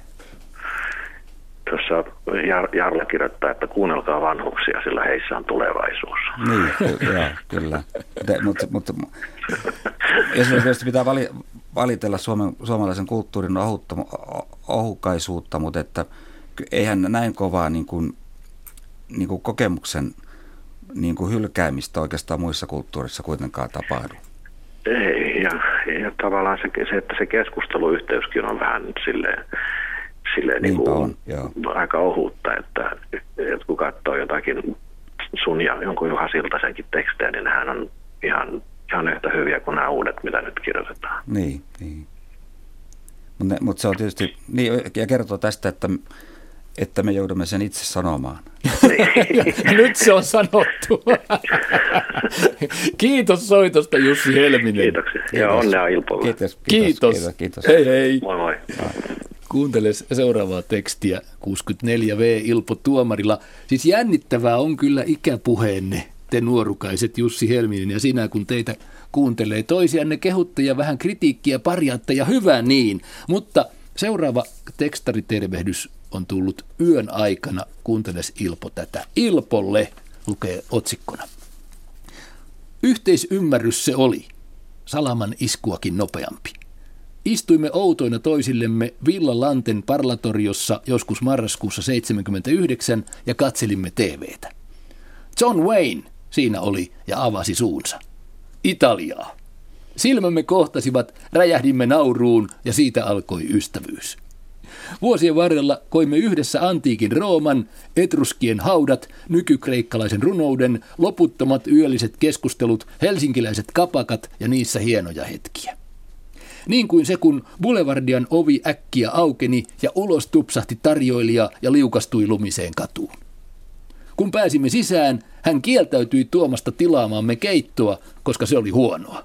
Tuossa Jarle kirjoittaa, että kuunnelkaa vanhuksia, sillä heissä on tulevaisuus. Niin, kyllä. Mutta ja se tietysti pitää valitella suomalaisen kulttuurin ohukaisuutta, mutta että eihän näin kovaa niin kuin kokemuksen niin kuin hylkäämistä oikeastaan muissa kulttuurissa kuitenkaan tapahdu. Ei, ja tavallaan se, että se keskusteluyhteyskin on vähän silleen niin kuin aika ohutta, että kun katsoo jotakin sun ja jonkun Juha Siltasenkin tekstejä, niin nehän on ihan yhtä hyviä kuin nämä uudet, mitä nyt kirjoitetaan. Niin. Mutta se on tietysti, niin, ja kertoo tästä, että me joudumme sen itse sanomaan. Nyt se on sanottu. Kiitos soitosta, Jussi Helminen. Kiitoksia. Ja onnea Ilpolle. Kiitos. Hei. Moi moi. Kuuntele seuraavaa tekstiä 64V Ilpo Tuomarila. Siis jännittävää on kyllä ikäpuheenne, te nuorukaiset Jussi Helminen ja sinä, kun teitä kuuntelee toisianne, kehutte ja vähän kritiikkiä parjaatte ja hyvä niin. Mutta seuraava tekstaritervehdys on tullut yön aikana. Kuunteles Ilpo tätä. Ilpolle lukee otsikkona. Yhteisymmärrys se oli. Salaman iskuakin nopeampi. Istuimme outoina toisillemme Villa Lanten parlatoriossa joskus marraskuussa 1979 ja katselimme TVtä. John Wayne siinä oli ja avasi suunsa. Italiaa. Silmämme kohtasivat, räjähdimme nauruun ja siitä alkoi ystävyys. Vuosien varrella koimme yhdessä antiikin Rooman, etruskien haudat, nykykreikkalaisen runouden, loputtomat yölliset keskustelut, helsinkiläiset kapakat ja niissä hienoja hetkiä. Niin kuin se, kun Boulevardian ovi äkkiä aukeni ja ulos tupsahti tarjoilija ja liukastui lumiseen katuun. Kun pääsimme sisään, hän kieltäytyi tuomasta tilaamaamme keittoa, koska se oli huonoa.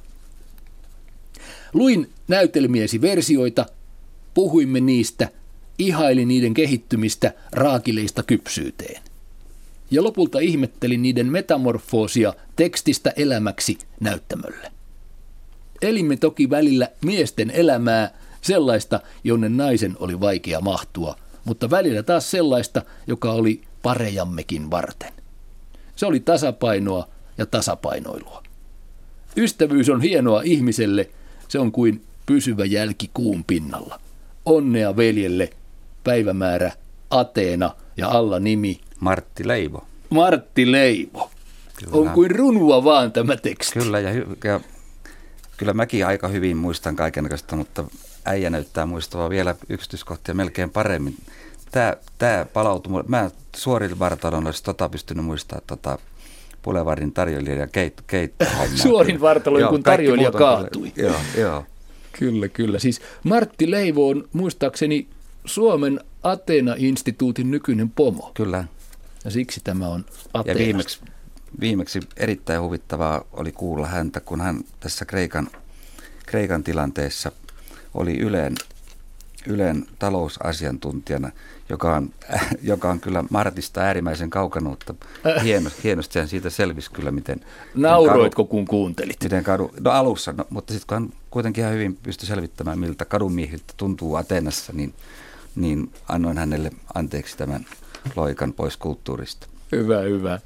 Luin näytelmiesi versioita, puhuimme niistä, ihailin niiden kehittymistä raakileista kypsyyteen. Ja lopulta ihmettelin niiden metamorfoosia tekstistä elämäksi näyttämölle. Elimme toki välillä miesten elämää, sellaista, jonne naisen oli vaikea mahtua, mutta välillä taas sellaista, joka oli parejammekin varten. Se oli tasapainoa ja tasapainoilua. Ystävyys on hienoa ihmiselle, se on kuin pysyvä jälki kuun pinnalla. Onnea veljelle, päivämäärä Ateena ja alla nimi Martti Leivo. Martti Leivo. Kyllä. On kuin runua vaan tämä teksti. Kyllä, ja kyllä mäkin aika hyvin muistan kaikenlaista, mutta äijä näyttää muistavaa vielä yksityiskohtia melkein paremmin. Tämä palautui, mä suorin vartalon olisi pystynyt muistamaan Boulevardin tarjoilija ja keitto. Suorin vartaloin, kun tarjoilija kaatui. Joo. Kyllä. Siis Martti Leivo on muistaakseni Suomen Ateena-instituutin nykyinen pomo. Kyllä. Ja siksi tämä on Ateenasta. Ja viimeksi erittäin huvittavaa oli kuulla häntä, kun hän tässä Kreikan tilanteessa oli Ylen talousasiantuntijana, joka on kyllä Martista äärimmäisen kaukana, mutta hienosti siitä selvisi kyllä, miten... Nauroitko, kun kuuntelit? No alussa, mutta sitten kun hän kuitenkin ihan hyvin pystyi selvittämään, miltä kadunmiehiltä tuntuu Ateenassa, niin annoin hänelle anteeksi tämän loikan pois kulttuurista. Hyvä.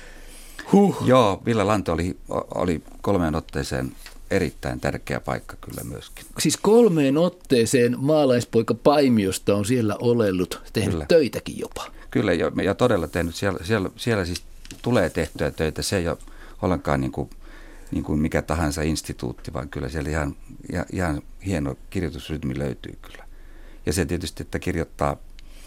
Joo, Ville Lante oli 3 otteeseen erittäin tärkeä paikka kyllä myöskin. Siis 3 otteeseen maalaispoika Paimiosta on siellä olellut, tehnyt kyllä töitäkin jopa. Kyllä, ja todella tehnyt. Siellä siis tulee tehtyä töitä. Se ei ole ollenkaan niin kuin mikä tahansa instituutti, vaan kyllä siellä ihan hieno kirjoitusrytmi löytyy kyllä. Ja se tietysti, että kirjoittaa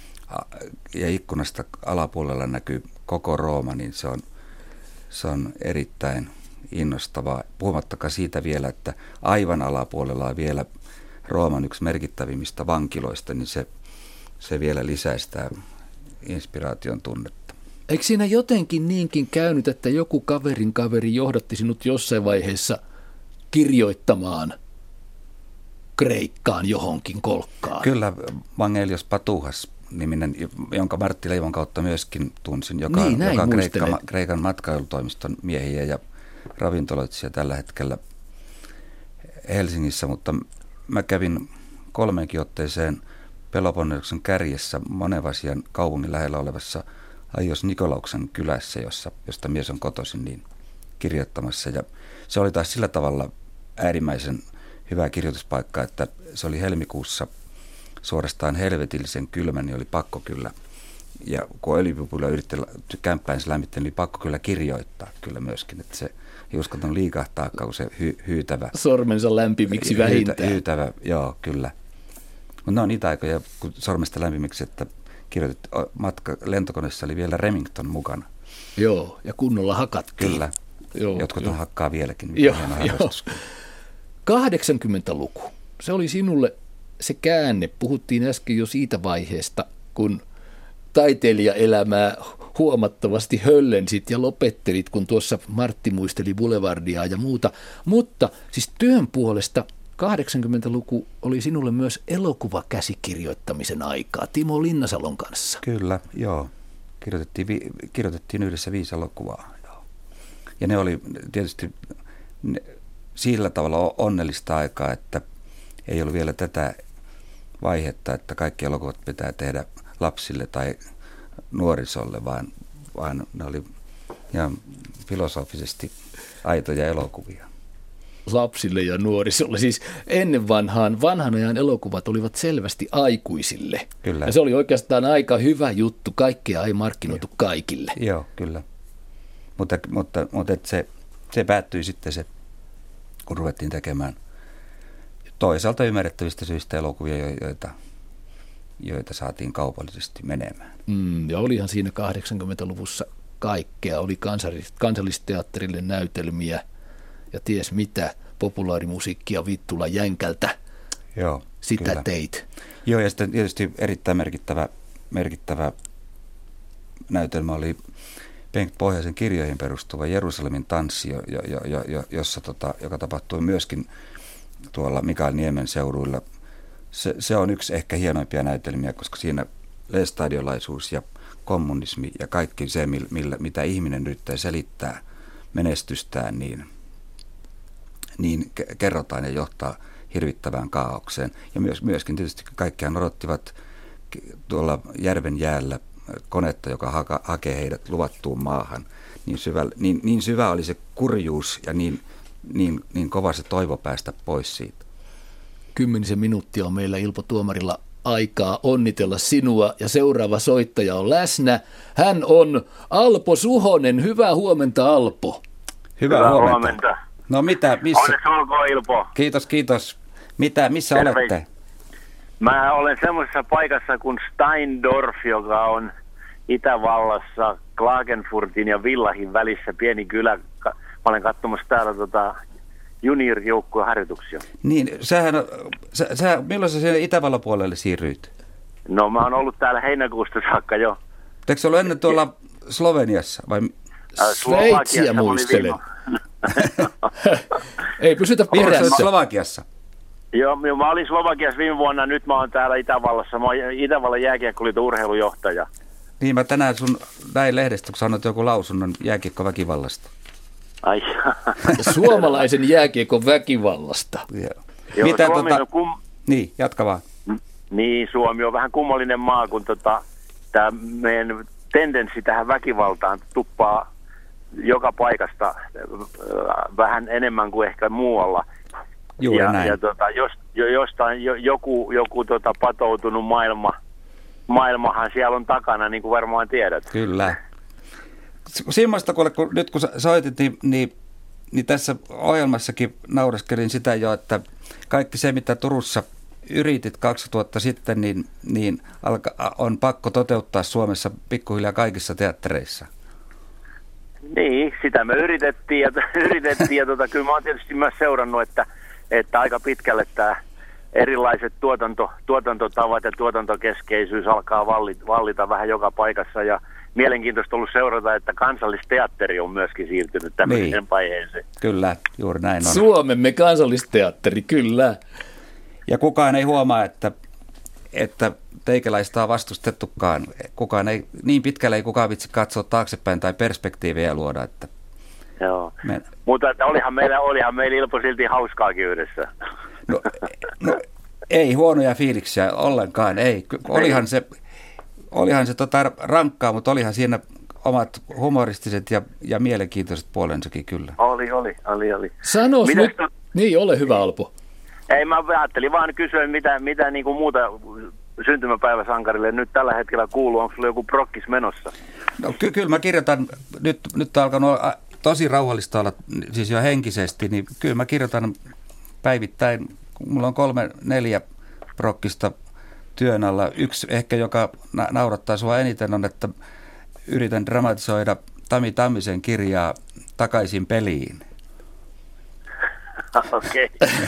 ja ikkunasta alapuolella näkyy koko Rooma, niin se on erittäin innostavaa. Puhumattakaan siitä vielä, että aivan alapuolella on vielä Rooman yksi merkittävimmistä vankiloista, niin se vielä lisää sitä inspiraation tunnetta. Eikö siinä jotenkin niinkin käynyt, että joku kaverin kaveri johdatti sinut jossain vaiheessa kirjoittamaan Kreikkaan johonkin kolkkaan? Kyllä, Vangelios Patuhas niminen, jonka Martti Leivon kautta myöskin tunsin, joka on Kreikan matkailutoimiston miehiä ja ravintoloitsija tällä hetkellä Helsingissä, mutta mä kävin 3 otteeseen Peloponneksen kärjessä Monevasian kaupungin lähellä olevassa Aios Nikolauksen kylässä, josta mies on kotoisin, niin kirjoittamassa. Ja se oli taas sillä tavalla äärimmäisen hyvä kirjoituspaikka, että se oli helmikuussa suorastaan helvetillisen kylmä, niin oli pakko kyllä. Ja kun öljypupuilla yritti kämppäänsä lämmittää, niin oli pakko kyllä kirjoittaa kyllä myöskin, että se ei uskaltanut liikahtaa, kun se hyytävä. Sormensa lämpimiksi vähintään. Hyytävä, joo, kyllä. Mutta ne on niitä aikoja, kun sormesta lämpimiksi, että lentokoneessa oli vielä Remington mukana. Joo, ja kunnolla hakattiin. Kyllä, jotkut on hakkaa vieläkin. Joo. 80-luku, se oli sinulle se käänne. Puhuttiin äsken jo siitä vaiheesta, kun taiteilijaelämää huomattavasti höllensit ja lopettelit, kun tuossa Martti muisteli Boulevardia ja muuta. Mutta siis työn puolesta 80-luku oli sinulle myös elokuvakäsikirjoittamisen aikaa Timo Linnasalon kanssa. Kyllä, joo. Kirjoitettiin yhdessä 5 elokuvaa. Joo. Ja ne oli tietysti sillä tavalla onnellista aikaa, että ei ollut vielä tätä vaihetta, että kaikki elokuvat pitää tehdä lapsille tai nuorisolle, vaan ne oli ihan filosofisesti aitoja elokuvia. Lapsille ja nuorisolle. Siis ennen vanhan ajan elokuvat olivat selvästi aikuisille. Kyllä. Ja se oli oikeastaan aika hyvä juttu. Kaikkea ei markkinoitu kaikille. Joo, kyllä. Mutta se päättyi sitten kun ruvettiin tekemään toisaalta ymmärrettävistä syistä elokuvia, joita saatiin kaupallisesti menemään. Ja olihan siinä 80-luvussa kaikkea. Oli kansallisteatterille näytelmiä ja ties mitä, populaarimusiikkia Vittula Jänkältä. Joo, sitä kyllä teit. Joo, ja sitten tietysti erittäin merkittävä näytelmä oli Bengt Pohjaisen kirjoihin perustuva Jerusalemin tanssi, joka tapahtui myöskin tuolla Mikael Niemen seuduilla. Se on yksi ehkä hienoimpia näytelmiä, koska siinä lestadiolaisuus ja kommunismi ja kaikki se, mitä ihminen yrittää selittää menestystään, niin kerrotaan ja johtaa hirvittävään kaaukseen. Ja myöskin tietysti kaikkiaan odottivat tuolla järven jäällä konetta, joka hakee heidät luvattuun maahan. Niin syvä oli se kurjuus ja niin kova se toivo päästä pois siitä. 10 minuuttia on meillä Ilpo Tuomarilla aikaa onnitella sinua ja seuraava soittaja on läsnä. Hän on Alpo Suhonen. Hyvää huomenta, Alpo. Hyvää huomenta. No mitä, missä? Onneksi olkoon, Ilpo. Kiitos. Missä olette? Mä olen semmoisessa paikassa kuin Steindorf, joka on Itävallassa Klagenfurtin ja Villahin välissä pieni kylä. Mä olen katsomassa täällä juniorijoukkueen harjoituksia. Niin, milloin sä siellä Itävallan puolelle siirryit? No mä oon ollut täällä heinäkuusta saakka jo. Eikö se ollut ennen tuolla Sloveniassa vai? Sveitsiä muistelen. Ei pysytä perässä. Slovakiassa? Joo, mä olin Slovakiassa viime vuonna, nyt mä oon täällä Itävallassa. Mä oon Itävallan jääkiekkoliiton urheilujohtaja. Niin, mä tänään sun näin lehdestä, kun sanoit joku lausunnon jääkiekkoväkivallasta. Ai. Suomalaisen jääkiekon väkivallasta. Joo, Mitä Suomi Niin, jatka vaan. Niin, Suomi on vähän kummallinen maa, kun tämä meidän tendenssi tähän väkivaltaan tuppaa joka paikasta vähän enemmän kuin ehkä muualla. Juuri näin. Jostain joku patoutunut maailmahan siellä on takana, niin kuin varmaan tiedät. Kyllä. Simmoista, kun nyt kun soitit, niin tässä ohjelmassakin naureskelin sitä jo, että kaikki se, mitä Turussa yritit 20 vuotta sitten, niin on pakko toteuttaa Suomessa pikkuhiljaa kaikissa teattereissa. Niin, sitä me yritettiin ja kyllä mä oon tietysti myös seurannut, että aika pitkälle tämä erilaiset tuotantotavat ja tuotantokeskeisyys alkaa vallita vähän joka paikassa ja mielenkiintoista ollut seurata, että Kansallisteatteri on myöskin siirtynyt tämmöiseen vaiheeseen. Kyllä, juuri näin on. Suomemme Kansallisteatteri, kyllä. Ja kukaan ei huomaa, että teikäläistä on vastustettukaan. Niin pitkälle ei kukaan vitsi katsoa taaksepäin tai perspektiivejä luoda. Että joo, mutta että olihan meillä Ilpo silti hauskaakin yhdessä. No ei huonoja fiiliksiä ollenkaan, ei. Olihan se rankkaa, mutta olihan siinä omat humoristiset ja mielenkiintoiset puolensakin kyllä. Oli. Sanois nyt, niin ole hyvä Alpo. Ei, mä ajattelin vaan kysyä, mitä niin kuin muuta syntymäpäiväsankarille nyt tällä hetkellä kuuluu. Onko sulla joku prokkis menossa? No kyllä mä kirjoitan, nyt on alkanut tosi rauhallista olla, siis jo henkisesti, niin kyllä mä kirjoitan päivittäin. Mulla on 3-4 prokkista työn alla. Yksi ehkä, joka naurattaa sua eniten, on, että yritän dramatisoida Tami Tammisen kirjaa Takaisin peliin. Okei.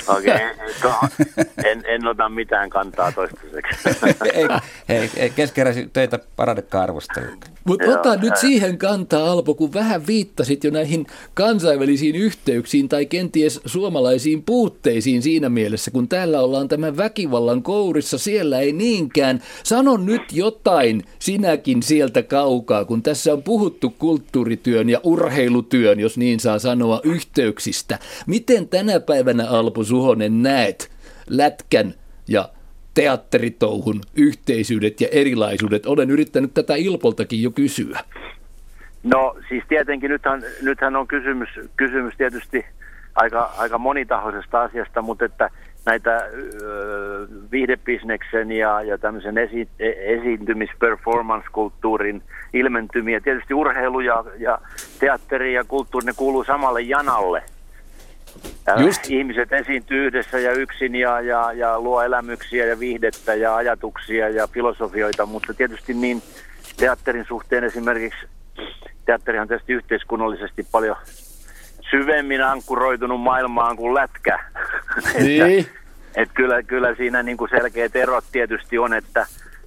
En ota mitään kantaa toistaiseksi. Ei keskeräisi töitä paradekaan arvostella. Mutta ota nyt siihen kantaa, Alpo, kun vähän viittasit jo näihin kansainvälisiin yhteyksiin tai kenties suomalaisiin puutteisiin siinä mielessä, kun täällä ollaan tämän väkivallan kourissa, siellä ei niinkään. Sano nyt jotain sinäkin sieltä kaukaa, kun tässä on puhuttu kulttuurityön ja urheilutyön, jos niin saa sanoa, yhteyksistä. Miten tänä päivänä, Alpo Suhonen, näet lätkän ja teatteritouhun yhteisyydet ja erilaisuudet? Olen yrittänyt tätä Ilpoltakin jo kysyä. No siis tietenkin nythän on kysymys tietysti aika monitahoisesta asiasta, mutta että näitä viihdebisneksen ja tämmöisen esiintymis-performance-kulttuurin ilmentymiä, tietysti urheilu ja teatteri ja kulttuuri, ne kuuluu samalle janalle. Ihmiset esiintyy yhdessä ja yksin ja luo elämyksiä ja viihdettä ja ajatuksia ja filosofioita, mutta tietysti niin teatterin suhteen esimerkiksi, teatterihan on tietysti yhteiskunnallisesti paljon syvemmin ankkuroitunut maailmaan kuin lätkä. Niin. että kyllä siinä niin kuin selkeät erot tietysti on, että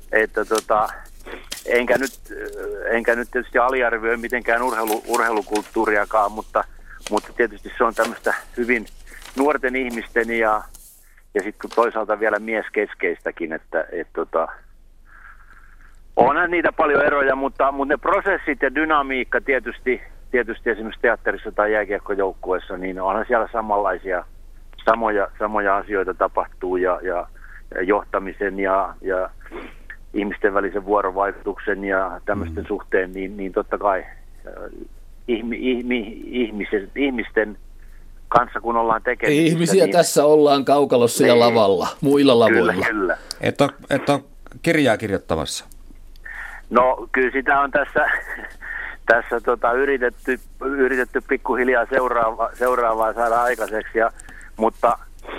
enkä nyt tietysti aliarvioi mitenkään urheilukulttuuriakaan, mutta tietysti se on tämmöistä hyvin nuorten ihmisten ja sitten toisaalta vielä mieskeskeistäkin, että onhan niitä paljon eroja, mutta ne prosessit ja dynamiikka tietysti esimerkiksi teatterissa tai jääkiekkojoukkueessa, niin onhan siellä samoja asioita tapahtuu ja johtamisen ja ihmisten välisen vuorovaikutuksen ja tämmöisten suhteen, niin totta kai ihmisten kanssa, kun ollaan tekemisissä. Ihmisiä niin tässä ollaan kaukalossa ja lavalla, muilla lavoilla. Kyllä. Et ole kirjaa kirjoittamassa? No kyllä sitä on tässä yritetty pikkuhiljaa seuraavaa saada aikaiseksi, mutta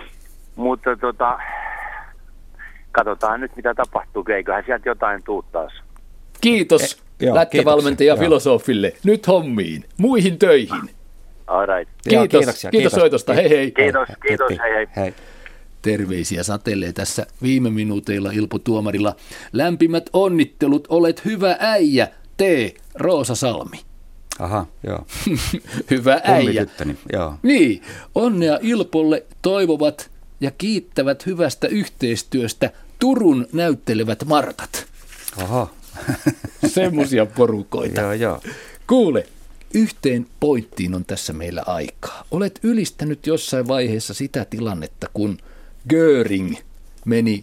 katsotaan nyt mitä tapahtuu, eiköhän sieltä jotain tuu taas. Kiitos lätkävalmentaja filosofille. Nyt hommiin, muihin töihin. All right. Kiitos soitosta, hei. Kiitos, hei. Terveisiä satelee tässä viime minuuteilla Ilpo Tuomarilla. Lämpimät onnittelut, olet hyvä äijä, T. Roosa Salmi. Aha, joo. Hyvä äijä. Joo. Niin, onnea Ilpolle toivovat ja kiittävät hyvästä yhteistyöstä Turun näyttelevät Martat. Oho. Semmoisia porukoita. Joo. Kuule, yhteen pointtiin on tässä meillä aikaa. Olet ylistänyt jossain vaiheessa sitä tilannetta, kun Göring meni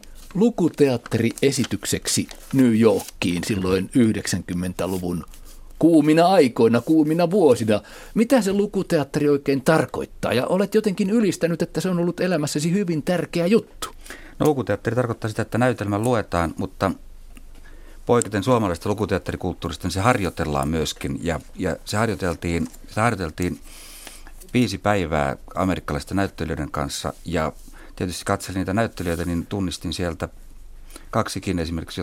lukuteatteriesitykseksi New Yorkiin silloin 90-luvun kuumina aikoina, kuumina vuosina. Mitä se lukuteatteri oikein tarkoittaa? Ja olet jotenkin ylistänyt, että se on ollut elämässäsi hyvin tärkeä juttu. No, lukuteatteri tarkoittaa sitä, että näytelmä luetaan, mutta poiketen suomalaisesta lukuteatterikulttuurista, niin se harjoitellaan myöskin. Ja se harjoiteltiin 5 päivää amerikkalaisten näyttelijöiden kanssa. Ja tietysti katselin niitä näyttelijöitä, niin tunnistin sieltä 2 esimerkiksi,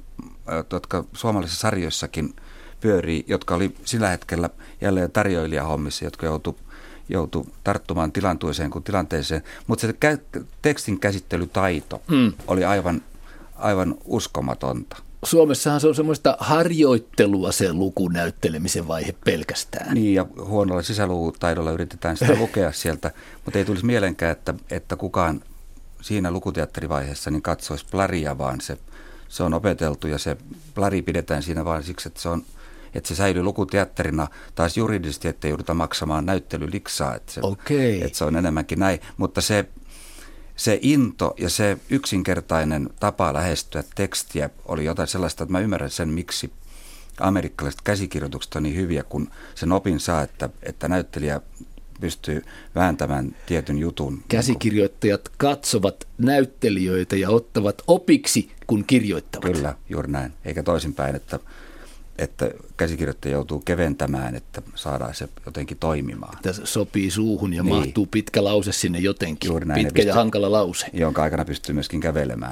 jotka suomalaisissa sarjoissakin pyörii, jotka oli sillä hetkellä jälleen tarjoilijahommissa, jotka joutui tarttumaan tilanteeseen kuin tilanteeseen. Mutta se tekstin käsittelytaito oli aivan uskomatonta. Suomessahan se on semmoista harjoittelua se lukunäyttelemisen vaihe pelkästään. Niin, ja huonolla sisälukutaidolla yritetään sitä lukea sieltä, mutta ei tulisi mielenkään, että kukaan siinä lukuteatterivaiheessa niin katsoisi plaria, vaan se on opeteltu ja se plari pidetään siinä vain siksi, että se säilyy lukuteatterina taas juridisesti, ettei jouduta maksamaan näyttelyliksaa, että se on enemmänkin näin, mutta se into ja se yksinkertainen tapa lähestyä tekstiä oli jotain sellaista, että mä ymmärrän sen, miksi amerikkalaiset käsikirjoitukset on niin hyviä, kun sen opin saa, että näyttelijä pystyy vääntämään tietyn jutun. Käsikirjoittajat katsovat näyttelijöitä ja ottavat opiksi, kun kirjoittavat. Kyllä, juuri näin. Eikä toisinpäin, että käsikirjoittaja joutuu keventämään, että saadaan se jotenkin toimimaan. Tässä sopii suuhun ja mahtuu pitkä lause sinne jotenkin. Juuri näin, pitkä ja hankala lause. Jonka aikana pystyy myöskin kävelemään.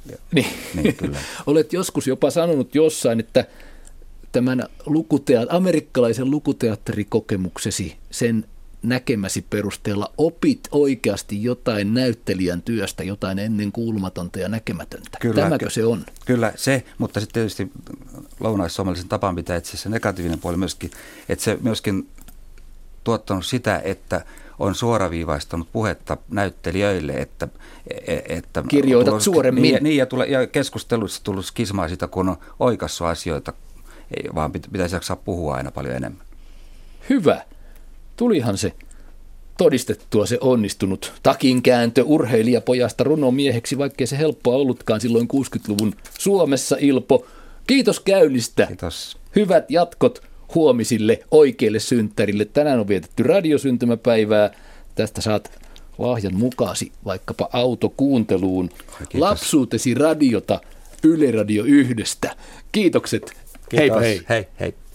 Niin, kyllä. Olet joskus jopa sanonut jossain, että tämän amerikkalaisen lukuteatterikokemuksesi, sen näkemäsi perusteella opit oikeasti jotain näyttelijän työstä, jotain ennen kuulumatonta ja näkemätöntä. Kyllä, Tämäkö se on? Kyllä se, mutta sitten tietysti lounais-suomalaisen tapaan pitää etsiä se negatiivinen puoli myöskin, että se myöskin tuottanut sitä, että on suoraviivaistanut puhetta näyttelijöille, että kirjoitat suoremmin. Niin ja keskusteluissa tullut skismaa sitä, kun on oikaissut asioita, vaan pitäisi jaksaa puhua aina paljon enemmän. Hyvä. Tulihan se todistettua se onnistunut takinkääntö urheilijapojasta runomieheksi, vaikkei se helppoa ollutkaan silloin 60-luvun Suomessa, Ilpo. Kiitos käynnistä. Kiitos. Hyvät jatkot huomisille oikeille synttärille. Tänään on vietetty radiosyntymäpäivää. Tästä saat lahjan mukaasi vaikkapa autokuunteluun. Kiitos. Lapsuutesi radiota Yle Radio 1. Kiitokset. Kiitos. Heipä hei. Hei.